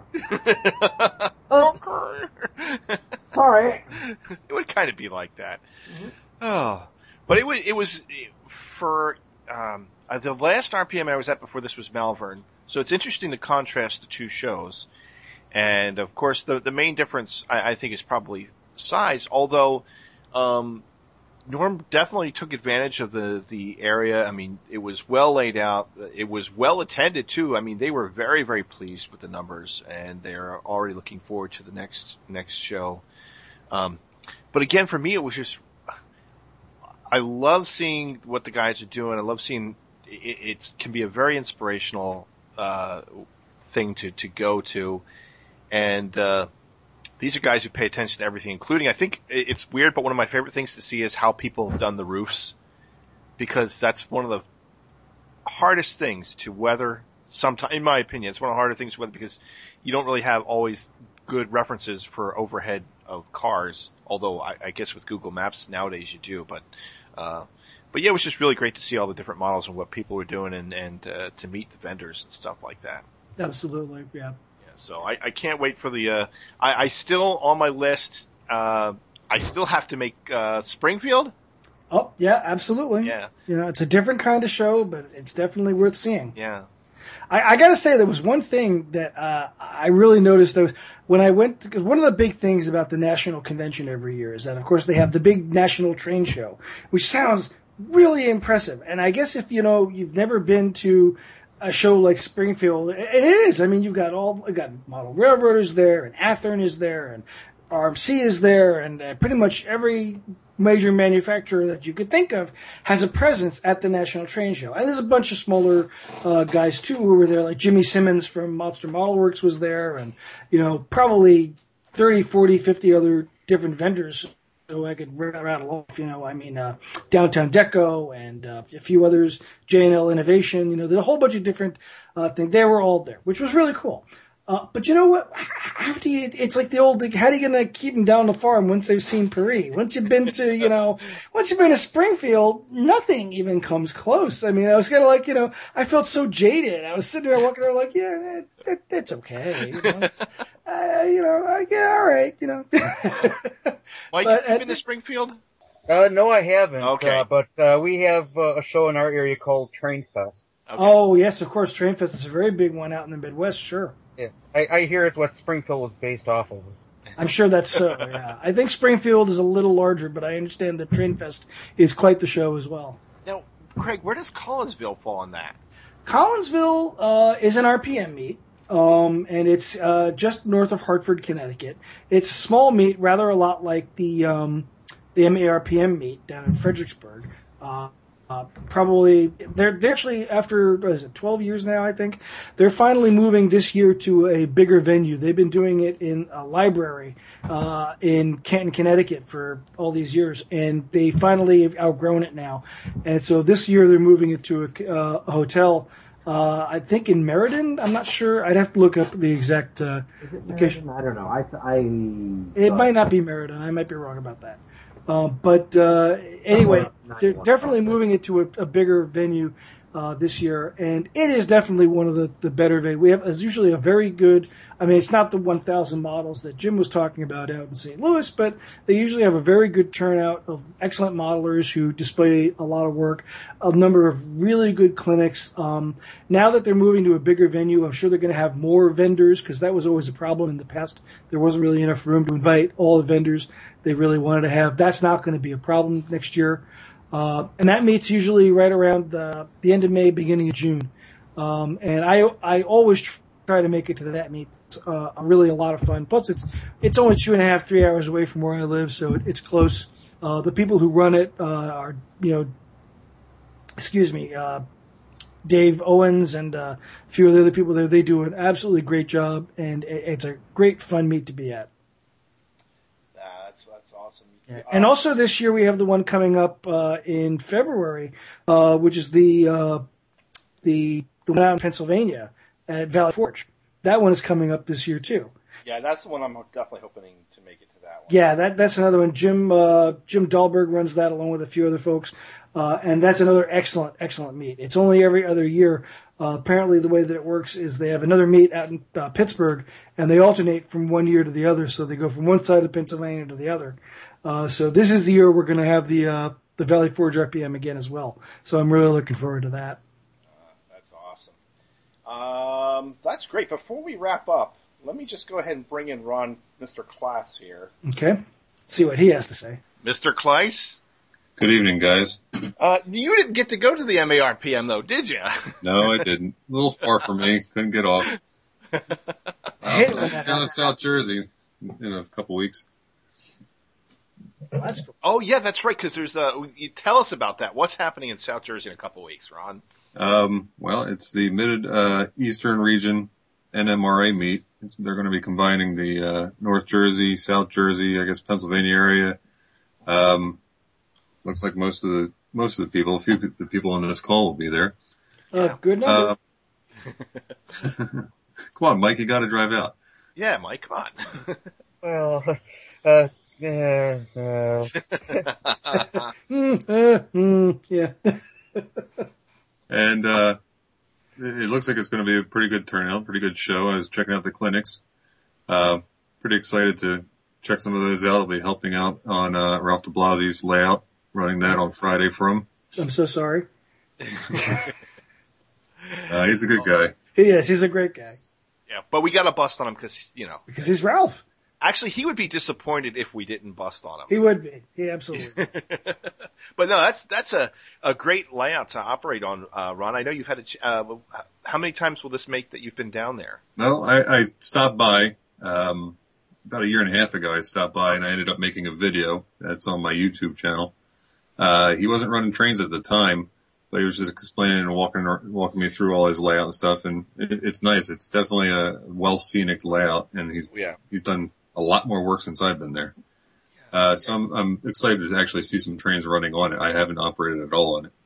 Oops. Sorry.
It would kind of be like that. Mm-hmm. Oh, but it was for the last RPM I was at before this was Malvern. So it's interesting to contrast the two shows. And of course, the main difference I think is probably size. Although Norm definitely took advantage of the area. I mean, it was well laid out. It was well attended too. I mean, they were very, very pleased with the numbers, and they're already looking forward to the next show. But again, for me, it was just, I love seeing what the guys are doing. I love seeing it can be a very inspirational thing to go to, and these are guys who pay attention to everything, including, I think it's weird, but one of my favorite things to see is how people have done the roofs, because that's one of the hardest things to weather. Sometimes, in my opinion, it's one of the harder things to weather because you don't really have always good references for overhead of cars. Although I guess with Google Maps nowadays you do, but yeah, it was just really great to see all the different models and what people were doing and to meet the vendors and stuff like that.
Absolutely, yeah.
So I can't wait for the, I still, on my list, I still have to make, Springfield.
Oh, yeah, absolutely.
Yeah.
It's a different kind of show, but it's definitely worth seeing.
Yeah.
I gotta say, there was one thing that, I really noticed when I went, because one of the big things about the National Convention every year is that, of course, they have the big National Train Show, which sounds really impressive. And I guess if, you've never been to a show like Springfield, and it is. I mean, you've got model railroaders there, and Athearn is there, and RMC is there, and pretty much every major manufacturer that you could think of has a presence at the National Train Show. And there's a bunch of smaller guys too who were there, like Jimmy Simmons from Monster Model Works was there, and probably 30, 40, 50 other different vendors. So I could rattle off, Downtown Deco and a few others, J&L Innovation, there's a whole bunch of different things. They were all there, which was really cool. But you know what? It's like the old, how are you going to keep them down the farm once they've seen Paris? Once you've been to, once you've been to Springfield, nothing even comes close. I mean, I was kind of like, I felt so jaded. I was sitting there walking around like, yeah, that's okay. Yeah, all right,
Mike, have you been to Springfield?
No, I haven't.
Okay.
But we have a show in our area called Train Fest.
Okay. Oh, yes, of course. Train Fest is a very big one out in the Midwest, sure.
Yeah, I hear it's what Springfield was based off of.
I'm sure that's so, yeah. I think Springfield is a little larger, but I understand that Train Fest is quite the show as well.
Now, Craig, where does Collinsville fall on that?
Collinsville is an RPM meet, and it's just north of Hartford, Connecticut. It's a small meet, rather a lot like the MARPM meet down in Fredericksburg. Probably they're actually, after 12 years now, I think they're finally moving this year to a bigger venue. They've been doing it in a library in Canton, Connecticut for all these years, and they finally have outgrown it now. And so this year they're moving it to a hotel. I think in Meriden. I'm not sure. I'd have to look up the exact location.
I don't know.
It might not be Meriden. I might be wrong about that. But anyway, they're definitely moving it to a bigger venue this year, and it is definitely one of the better venues. We have is usually a very good. I mean, it's not the 1,000 models that Jim was talking about out in St. Louis, but they usually have a very good turnout of excellent modelers who display a lot of work, a number of really good clinics. Now that they're moving to a bigger venue, I'm sure they're going to have more vendors, because that was always a problem in the past. There wasn't really enough room to invite all the vendors they really wanted to have. That's not going to be a problem next year. And that meets usually right around the end of May, beginning of June. And I always try to make it to that meet. It's really a lot of fun. Plus, it's only 2.5, 3 hours away from where I live, so it's close. The people who run it are, Dave Owens and a few of the other people there. They do an absolutely great job, and it's a great fun meet to be at.
That's awesome.
Yeah. And also this year we have the one coming up in February, which is the one out in Pennsylvania at Valley Forge. That one is coming up this year too.
Yeah, that's the one I'm definitely hoping to make it to that one.
Yeah, that's another one. Jim Dahlberg runs that along with a few other folks, and that's another excellent meet. It's only every other year. Apparently, the way that it works is they have another meet out in Pittsburgh, and they alternate from one year to the other. So they go from one side of Pennsylvania to the other. So this is the year we're going to have the Valley Forge RPM again as well. So I'm really looking forward to that.
That's awesome. That's great. Before we wrap up, let me just go ahead and bring in Ron, Mr. Klass here.
Okay. See what he has to say.
Mr. Klass?
Good evening, guys.
You didn't get to go to the MARPM, though, did you?
No, I didn't. A little far for me. Couldn't get off. Down in South Jersey in a couple weeks.
Well, that's cool.
Oh, yeah, that's right, because there's you tell us about that. What's happening in South Jersey in a couple weeks, Ron?
Well, it's the Mid-Eastern Region NMRA meet. They're going to be combining the North Jersey, South Jersey, I guess Pennsylvania area. Looks like most of the people, a few of the people on this call will be there.
Good number.
Come on, Mike, you got to drive out.
Yeah, Mike, come on.
Well, yeah.
Yeah.
And it looks like it's going to be a pretty good turnout, pretty good show. I was checking out the clinics. Pretty excited to check some of those out. I'll be helping out on Ralph de Blasi's layout, running that on Friday for him.
I'm so sorry.
He's a good guy.
He is. He's a great guy.
Yeah, but we got to bust on him because
he's Ralph.
Actually, he would be disappointed if we didn't bust on him.
He would be. He absolutely.
But no, that's a great layout to operate on, Ron. I know you've had how many times will this make that you've been down there?
Well, I stopped by, about a year and a half ago. I stopped by and I ended up making a video that's on my YouTube channel. He wasn't running trains at the time, but he was just explaining and walking me through all his layout and stuff. And it's nice. It's definitely a well scenic layout, and he's done a lot more work since I've been there. So I'm excited to actually see some trains running on it. I haven't operated at all on it.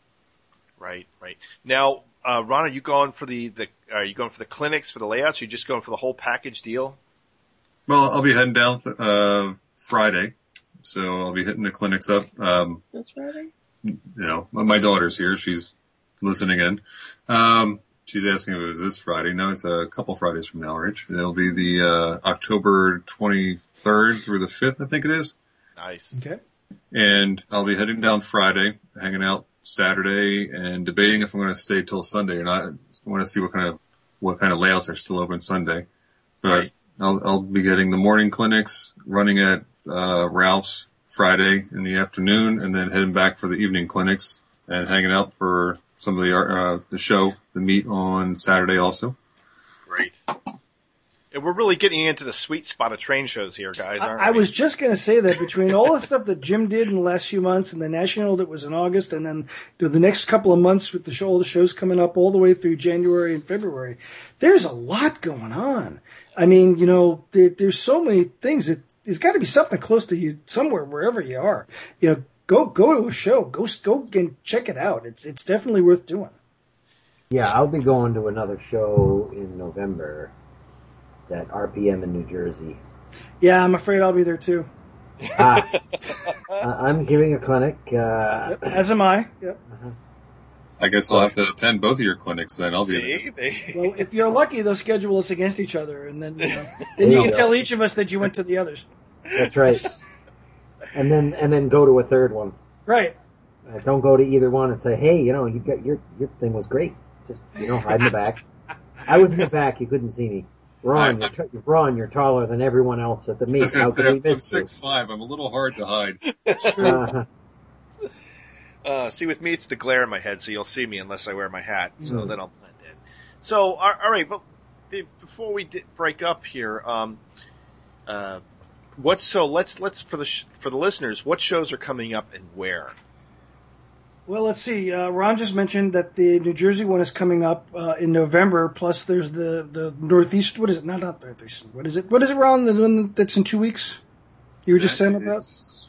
Right. Now, Ron, are you going for the clinics, for the layouts? Or are you just going for the whole package deal?
Well, I'll be heading down Friday, so I'll be hitting the clinics up.
That's Friday.
My daughter's here. She's listening in. She's asking if it was this Friday. No, it's a couple Fridays from now, Rich. It'll be the October 23rd through the 5th, I think it is.
Nice.
Okay.
And I'll be heading down Friday, hanging out Saturday, and debating if I'm going to stay till Sunday or not. I want to see what kind of layouts are still open Sunday. But
right.
I'll be getting the morning clinics, running at Ralph's Friday in the afternoon, and then heading back for the evening clinics and hanging out for some of the show, the meet on Saturday also.
Great. And we're really getting into the sweet spot of train shows here, guys, aren't we?
I was just going to say that between all the stuff that Jim did in the last few months and the National that was in August, and then the next couple of months with all the shows coming up all the way through January and February, there's a lot going on. I mean, there's so many things. There's got to be something close to you somewhere, wherever you are. Go to a show. Go and check it out. It's definitely worth doing.
Yeah, I'll be going to another show in November, that RPM in New Jersey.
Yeah, I'm afraid I'll be there too.
I'm giving a clinic.
Yep, as am I. Yep.
Uh-huh.
I guess I'll have to attend both of your clinics then. I'll be there.
Well, if you're lucky, they'll schedule us against each other, and then then you can tell each of us that you went to the others.
That's right. And then go to a third one.
Right.
Don't go to either one and say, hey, you got your thing was great. Just hide in the back. I was in the back. You couldn't see me. Ron, you're taller than everyone else at the meet.
I was going to say, I'm 6'5". I'm a little hard to hide.
That's true.
See, with me, it's the glare in my head, so you'll see me unless I wear my hat. So then I'll blend in. So, all right, but before we break up here, let's for the listeners, what shows are coming up and where?
Well, let's see. Ron just mentioned that the New Jersey one is coming up in November. Plus, there's the Northeast. What is it? Not Northeast. What is it? What is it, Ron? The one that's in 2 weeks? You were just saying about?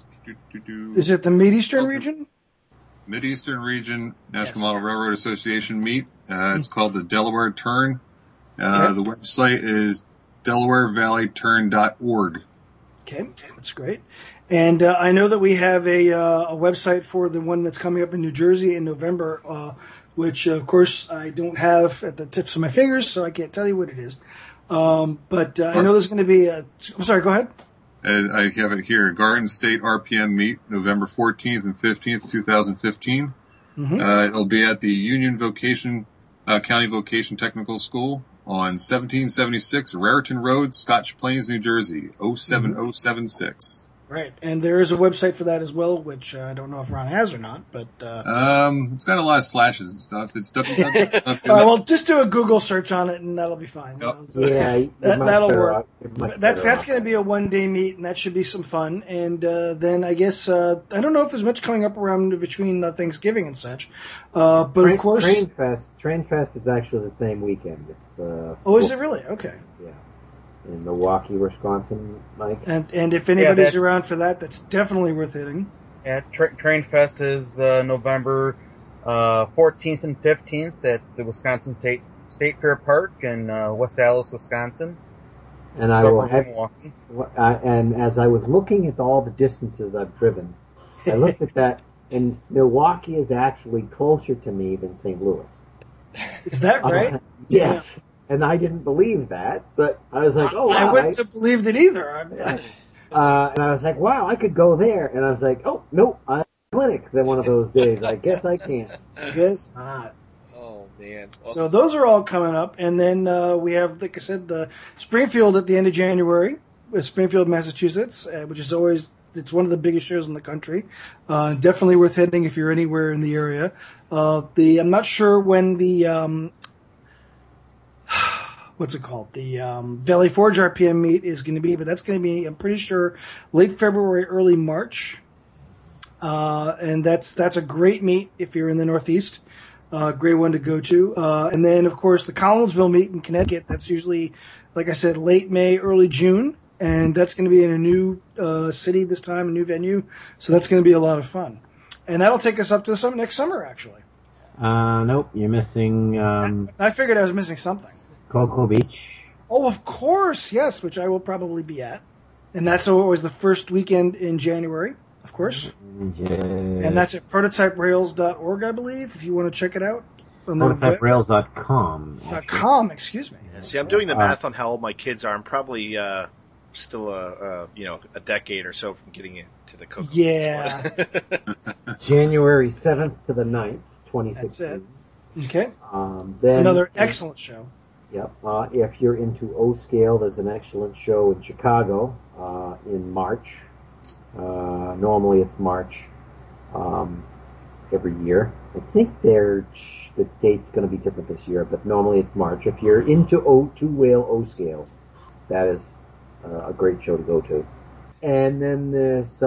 Is it the Mid-Eastern region?
Mid-Eastern region National Model Railroad Association meet. It's called the Delaware Turn. The website is DelawareValleyTurn.org.
Okay, that's great. And I know that we have a website for the one that's coming up in New Jersey in November, which, of course, I don't have at the tips of my fingers, so I can't tell you what it is. But I know there's going to be I'm sorry, go ahead.
I have it here. Garden State RPM meet, November 14th and 15th, 2015. Mm-hmm. It'll be at the Union County Vocation Technical School on 1776 Raritan Road, Scotch Plains, New Jersey, 07076.
Right, and there is a website for that as well, which I don't know if Ron has or not, but
it's got a lot of slashes and stuff. It's
www. All right, well, just do a Google search on it, and that'll be fine.
Yep.
That'll work. That's going to be a one-day meet, and that should be some fun. And then I guess I don't know if there's much coming up around between Thanksgiving and such, but of course,
Train Fest is actually the same weekend. It's
is it really? Okay.
Yeah. In Milwaukee, Wisconsin, Mike.
And if anybody's around for that, that's definitely worth hitting.
Yeah, Train Fest is November 14th and 15th at the Wisconsin State Fair Park in West Allis, Wisconsin.
And I will have, and as I was looking at all the distances I've driven, I looked at that, and Milwaukee is actually closer to me than St. Louis.
Is that right?
Yes. Yeah. And I didn't believe that, but I was like, oh, wow.
I wouldn't have believed it either.
And I was like, wow, I could go there. And I was like, oh, nope, I'm clinic then one of those days. I guess I can't.
I guess not.
Oh, man.
So those are all coming up. And then we have, like I said, the Springfield at the end of January, Springfield, Massachusetts, which is always, it's one of the biggest shows in the country. Definitely worth hitting if you're anywhere in the area. I'm not sure when the what's it called? The Valley Forge RPM meet is going to be, but that's going to be, I'm pretty sure, late February, early March. And that's a great meet if you're in the Northeast. Great one to go to. And then, of course, the Collinsville meet in Connecticut. That's usually, like I said, late May, early June. And that's going to be in a new city this time, a new venue. So that's going to be a lot of fun. And that'll take us up to next summer, actually.
Nope, you're missing...
I figured I was missing something.
Cocoa Beach.
Oh, of course, yes, which I will probably be at. And that's always the first weekend in January, of course.
Yes.
And that's at prototyperails.org, I believe, if you want to check it out.
Prototyperails.com.
.com, excuse me.
Yeah, see, I'm doing the math on how old my kids are. I'm probably still a decade or so from getting into the Cocoa Beach.
Yeah.
January 7th to the 9th, 2016.
That's it. Okay.
Then
another excellent show.
Yep. If you're into O-Scale, there's an excellent show in Chicago in March. Normally it's March every year. I think the date's going to be different this year, but normally it's March. If you're into two-whale O-Scale, that is a great show to go to. And then there's,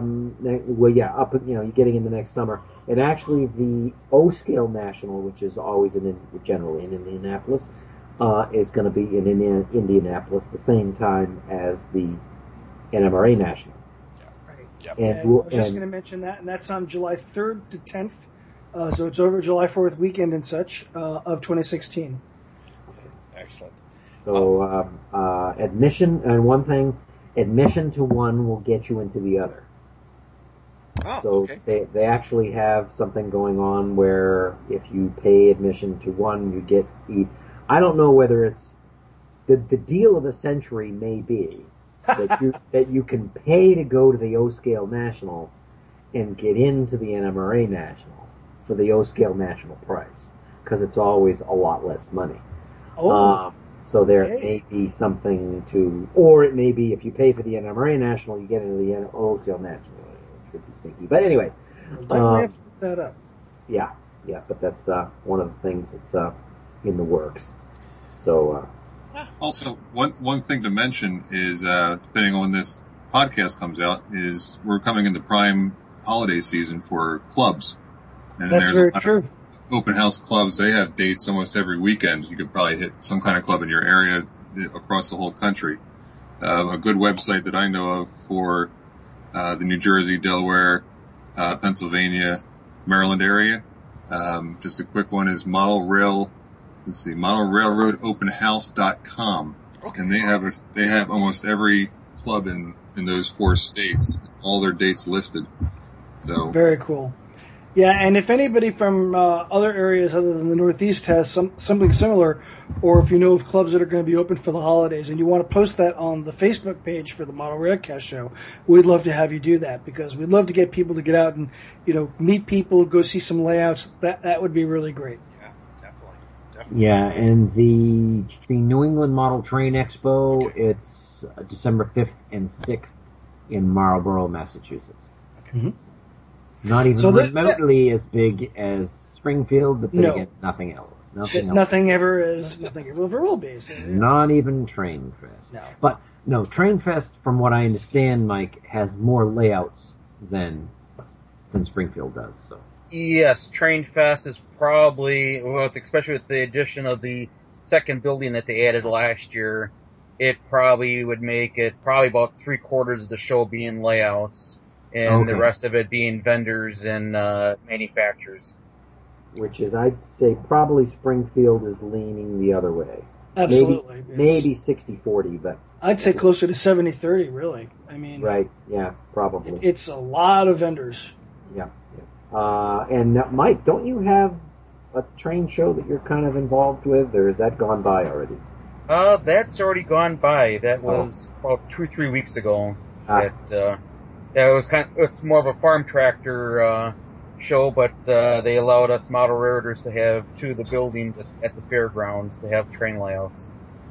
you're getting into next summer. And actually the O-Scale National, which is always generally in Indianapolis, is going to be in Indianapolis the same time as the NMRA National.
Yeah. Right. Yep.
And I was just going to mention that, and that's on July 3rd to 10th. So it's over July 4th weekend and such of 2016.
Excellent.
So admission, and one thing, admission to one will get you into the other.
Oh,
so
okay.
they actually have something going on where if you pay admission to one, you get I don't know whether it's the deal of the century may be that you can pay to go to the O-Scale National and get into the NMRA National for the O-Scale National price, because it's always a lot less money.
Oh.
So there may be something or it may be if you pay for the NMRA National, you get into the O-Scale National. It's pretty stinky. But anyway.
I have to look that up.
Yeah, but that's one of the things that's in the works. So,
Also, one thing to mention is, depending on when this podcast comes out, is we're coming into prime holiday season for clubs. And
That's very true.
Open house clubs, they have dates almost every weekend. You could probably hit some kind of club in your area across the whole country. A good website that I know of for the New Jersey, Delaware, Pennsylvania, Maryland area. Just a quick one is modelrailroadopenhouse.com.
Okay.
And they have almost every club in those 4 states, all their dates listed. So
Very cool. Yeah, and if anybody from other areas other than the Northeast has something similar, or if you know of clubs that are going to be open for the holidays and you want to post that on the Facebook page for the Model Railcast Show, we'd love to have you do that, because we'd love to get people to get out and, meet people, go see some layouts. That would be really great.
Yeah, definitely.
Yeah, and the New England Model Train Expo, it's December 5th and 6th in Marlborough, Massachusetts.
Okay.
Mm-hmm.
Not even remotely as big as Springfield, but then again, nothing else.
Nothing ever will be. So, yeah.
Not even Train Fest.
No.
But no, Train Fest, from what I understand, Mike, has more layouts than Springfield does. So
Yes, Train Fest is probably, especially with the addition of the second building that they added last year, it probably would make it probably about 3/4 of the show being layouts, and the rest of it being vendors and manufacturers.
Which is, I'd say, probably Springfield is leaning the other way.
Absolutely.
Maybe 60-40, but
I'd say closer to 70-30, really. I mean,
right, yeah, probably.
It's a lot of vendors.
Yeah. And Mike, don't you have a train show that you're kind of involved with, or has that gone by already?
That's already gone by. That was about 2 or 3 weeks ago. It's more of a farm tractor show, but they allowed us model railroaders to have 2 of the buildings at the fairgrounds to have train layouts.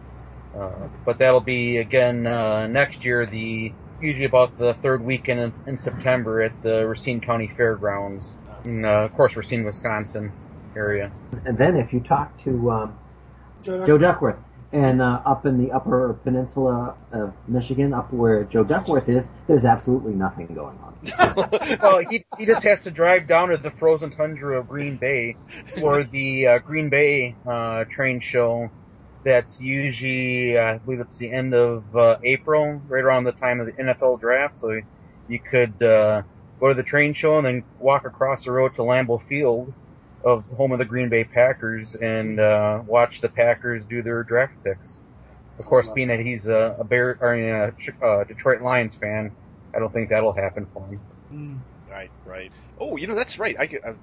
But that'll be again next year, usually about the 3rd weekend in September at the Racine County Fairgrounds, in of course Racine, Wisconsin area.
And then if you talk to Joe Duckworth, and up in the upper peninsula of Michigan, up where Joe Duckworth is, there's absolutely nothing going on.
Well, he just has to drive down to the frozen tundra of Green Bay for the Green Bay train show. That's usually, I believe it's the end of April, right around the time of the NFL draft. So you could go to the train show and then walk across the road to Lambeau Field, of home of the Green Bay Packers, and watch the Packers do their draft picks. Of course, being that he's a Detroit Lions fan, I don't think that'll happen for him.
Right. Oh, that's right.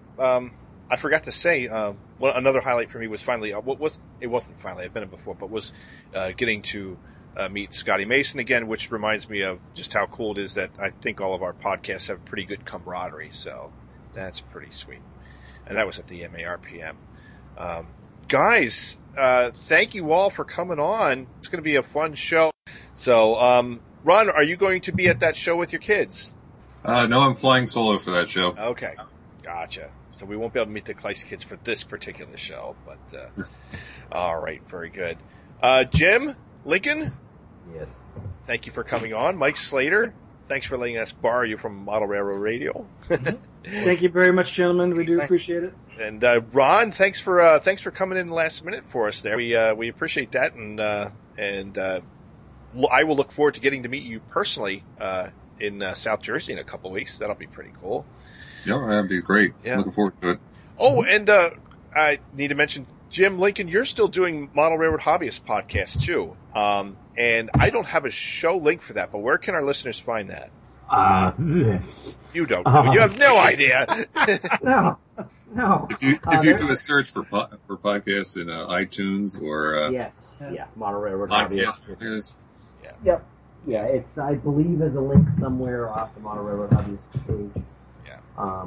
I forgot to say, another highlight for me was finally, it wasn't finally, I've been in before, but was getting to meet Scotty Mason again, which reminds me of just how cool it is that I think all of our podcasts have pretty good camaraderie, so that's pretty sweet. And that was at the MARPM. Guys, thank you all for coming on. It's going to be a fun show. So, Ron, are you going to be at that show with your kids?
No, I'm flying solo for that show.
Okay, gotcha. So we won't be able to meet the Kleist kids for this particular show, but all right, very good. Jim Lincoln?
Yes.
Thank you for coming on. Mike Slater, thanks for letting us borrow you from Model Railroad Radio.
Thank you very much, gentlemen. We do appreciate it.
And Ron, thanks for coming in last minute for us there. We appreciate that, and I will look forward to getting to meet you personally in South Jersey in a couple of weeks. That'll be pretty cool.
Yeah, that'd be great. Yeah. Looking forward to it.
Oh, and I need to mention, Jim Lincoln, you're still doing Model Railroad Hobbyist podcast too. And I don't have a show link for that, but where can our listeners find that? You don't know. You have no idea.
No.
If you do a search for podcasts in iTunes or
Model Railroad
Hobbyist.
Yep. Yeah, it's, I believe, there's a link somewhere off the Model Railroad Hobbyist page.
Yeah.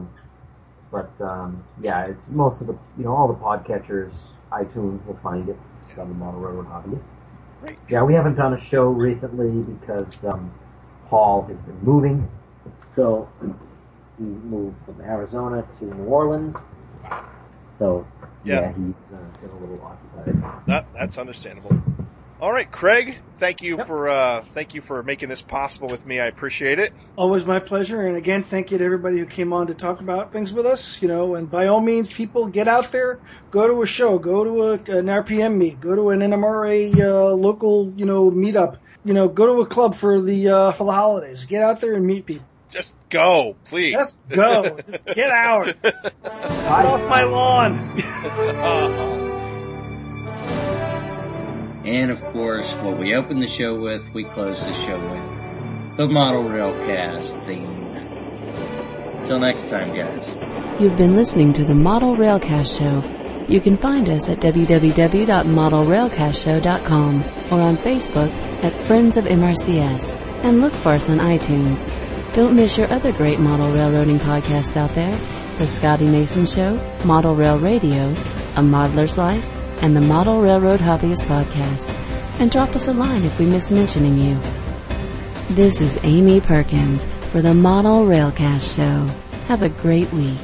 It's most of the, all the podcatchers, iTunes will find it on the Model Railroad Hobbyist.
Great.
Yeah, we haven't done a show recently because Paul has been moving. So he moved from Arizona to New Orleans. So he's been a little occupied.
That's understandable. All right, Craig. Thank you for making this possible with me. I appreciate it.
Always my pleasure. And again, thank you to everybody who came on to talk about things with us. And by all means, people, get out there, go to a show, go to an RPM meet, go to an NMRA local meetup. Go to a club for the holidays. Get out there and meet people.
Just go, please.
Just go. Just get out. Get off my lawn.
And of course, what we open the show with, we close the show with the Model Railcast theme. Till next time, guys.
You've been listening to the Model Railcast Show. You can find us at www.modelrailcastshow.com or on Facebook at Friends of MRCS, and look for us on iTunes. Don't miss your other great model railroading podcasts out there: The Scotty Mason Show, Model Rail Radio, A Modeler's Life, and the Model Railroad Hobbyist Podcast. And drop us a line if we miss mentioning you. This is Amy Perkins for the Model Railcast Show. Have a great week.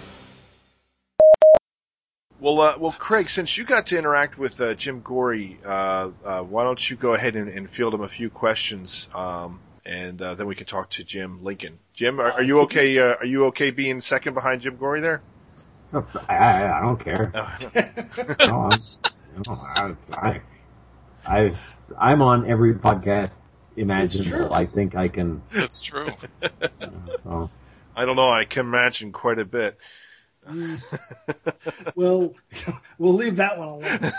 Well, Craig, since you got to interact with Jim Gorey, why don't you go ahead and field him a few questions, and then we can talk to Jim Lincoln. Jim, are you okay? Are you okay being second behind Jim Gorey there?
I don't care. I'm on every podcast imaginable. I think I can.
That's true.
I don't know. I can imagine quite a bit.
Well, we'll leave that one alone.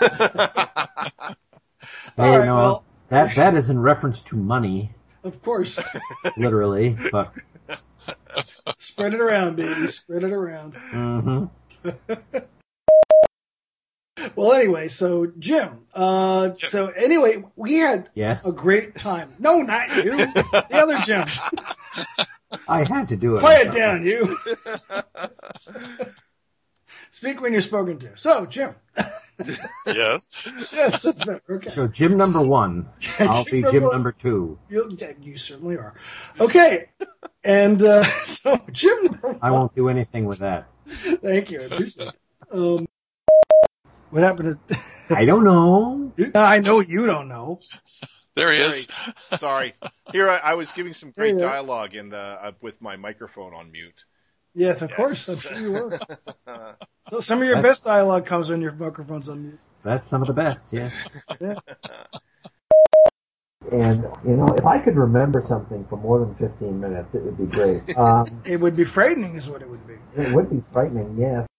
That is in reference to money.
Of course.
Literally, but.
Spread it around, baby. Spread it around.
Mm-hmm.
Well, anyway, so Jim. So anyway, we had a great time. No, not you. The other Jim.
I had to do it.
Quiet down, you. Speak when you're spoken to. So, Jim.
Yes.
Yes, that's better. Okay.
So, Jim number 1. I'll be Jim number 2.
You certainly are. Okay. And so, Jim number 1.
I won't do anything with that.
Thank you. I appreciate it. What happened to...
I don't know.
I know you don't know.
There he is.
Sorry. Here, I was giving some great dialogue with my microphone on mute.
Yes, of course. I'm sure you were. So some of your best dialogue comes when your microphone's on mute.
That's some of the best, yeah.
Yeah.
And, if I could remember something for more than 15 minutes, it would be great.
It would be frightening is what it would be.
It would be frightening, yes.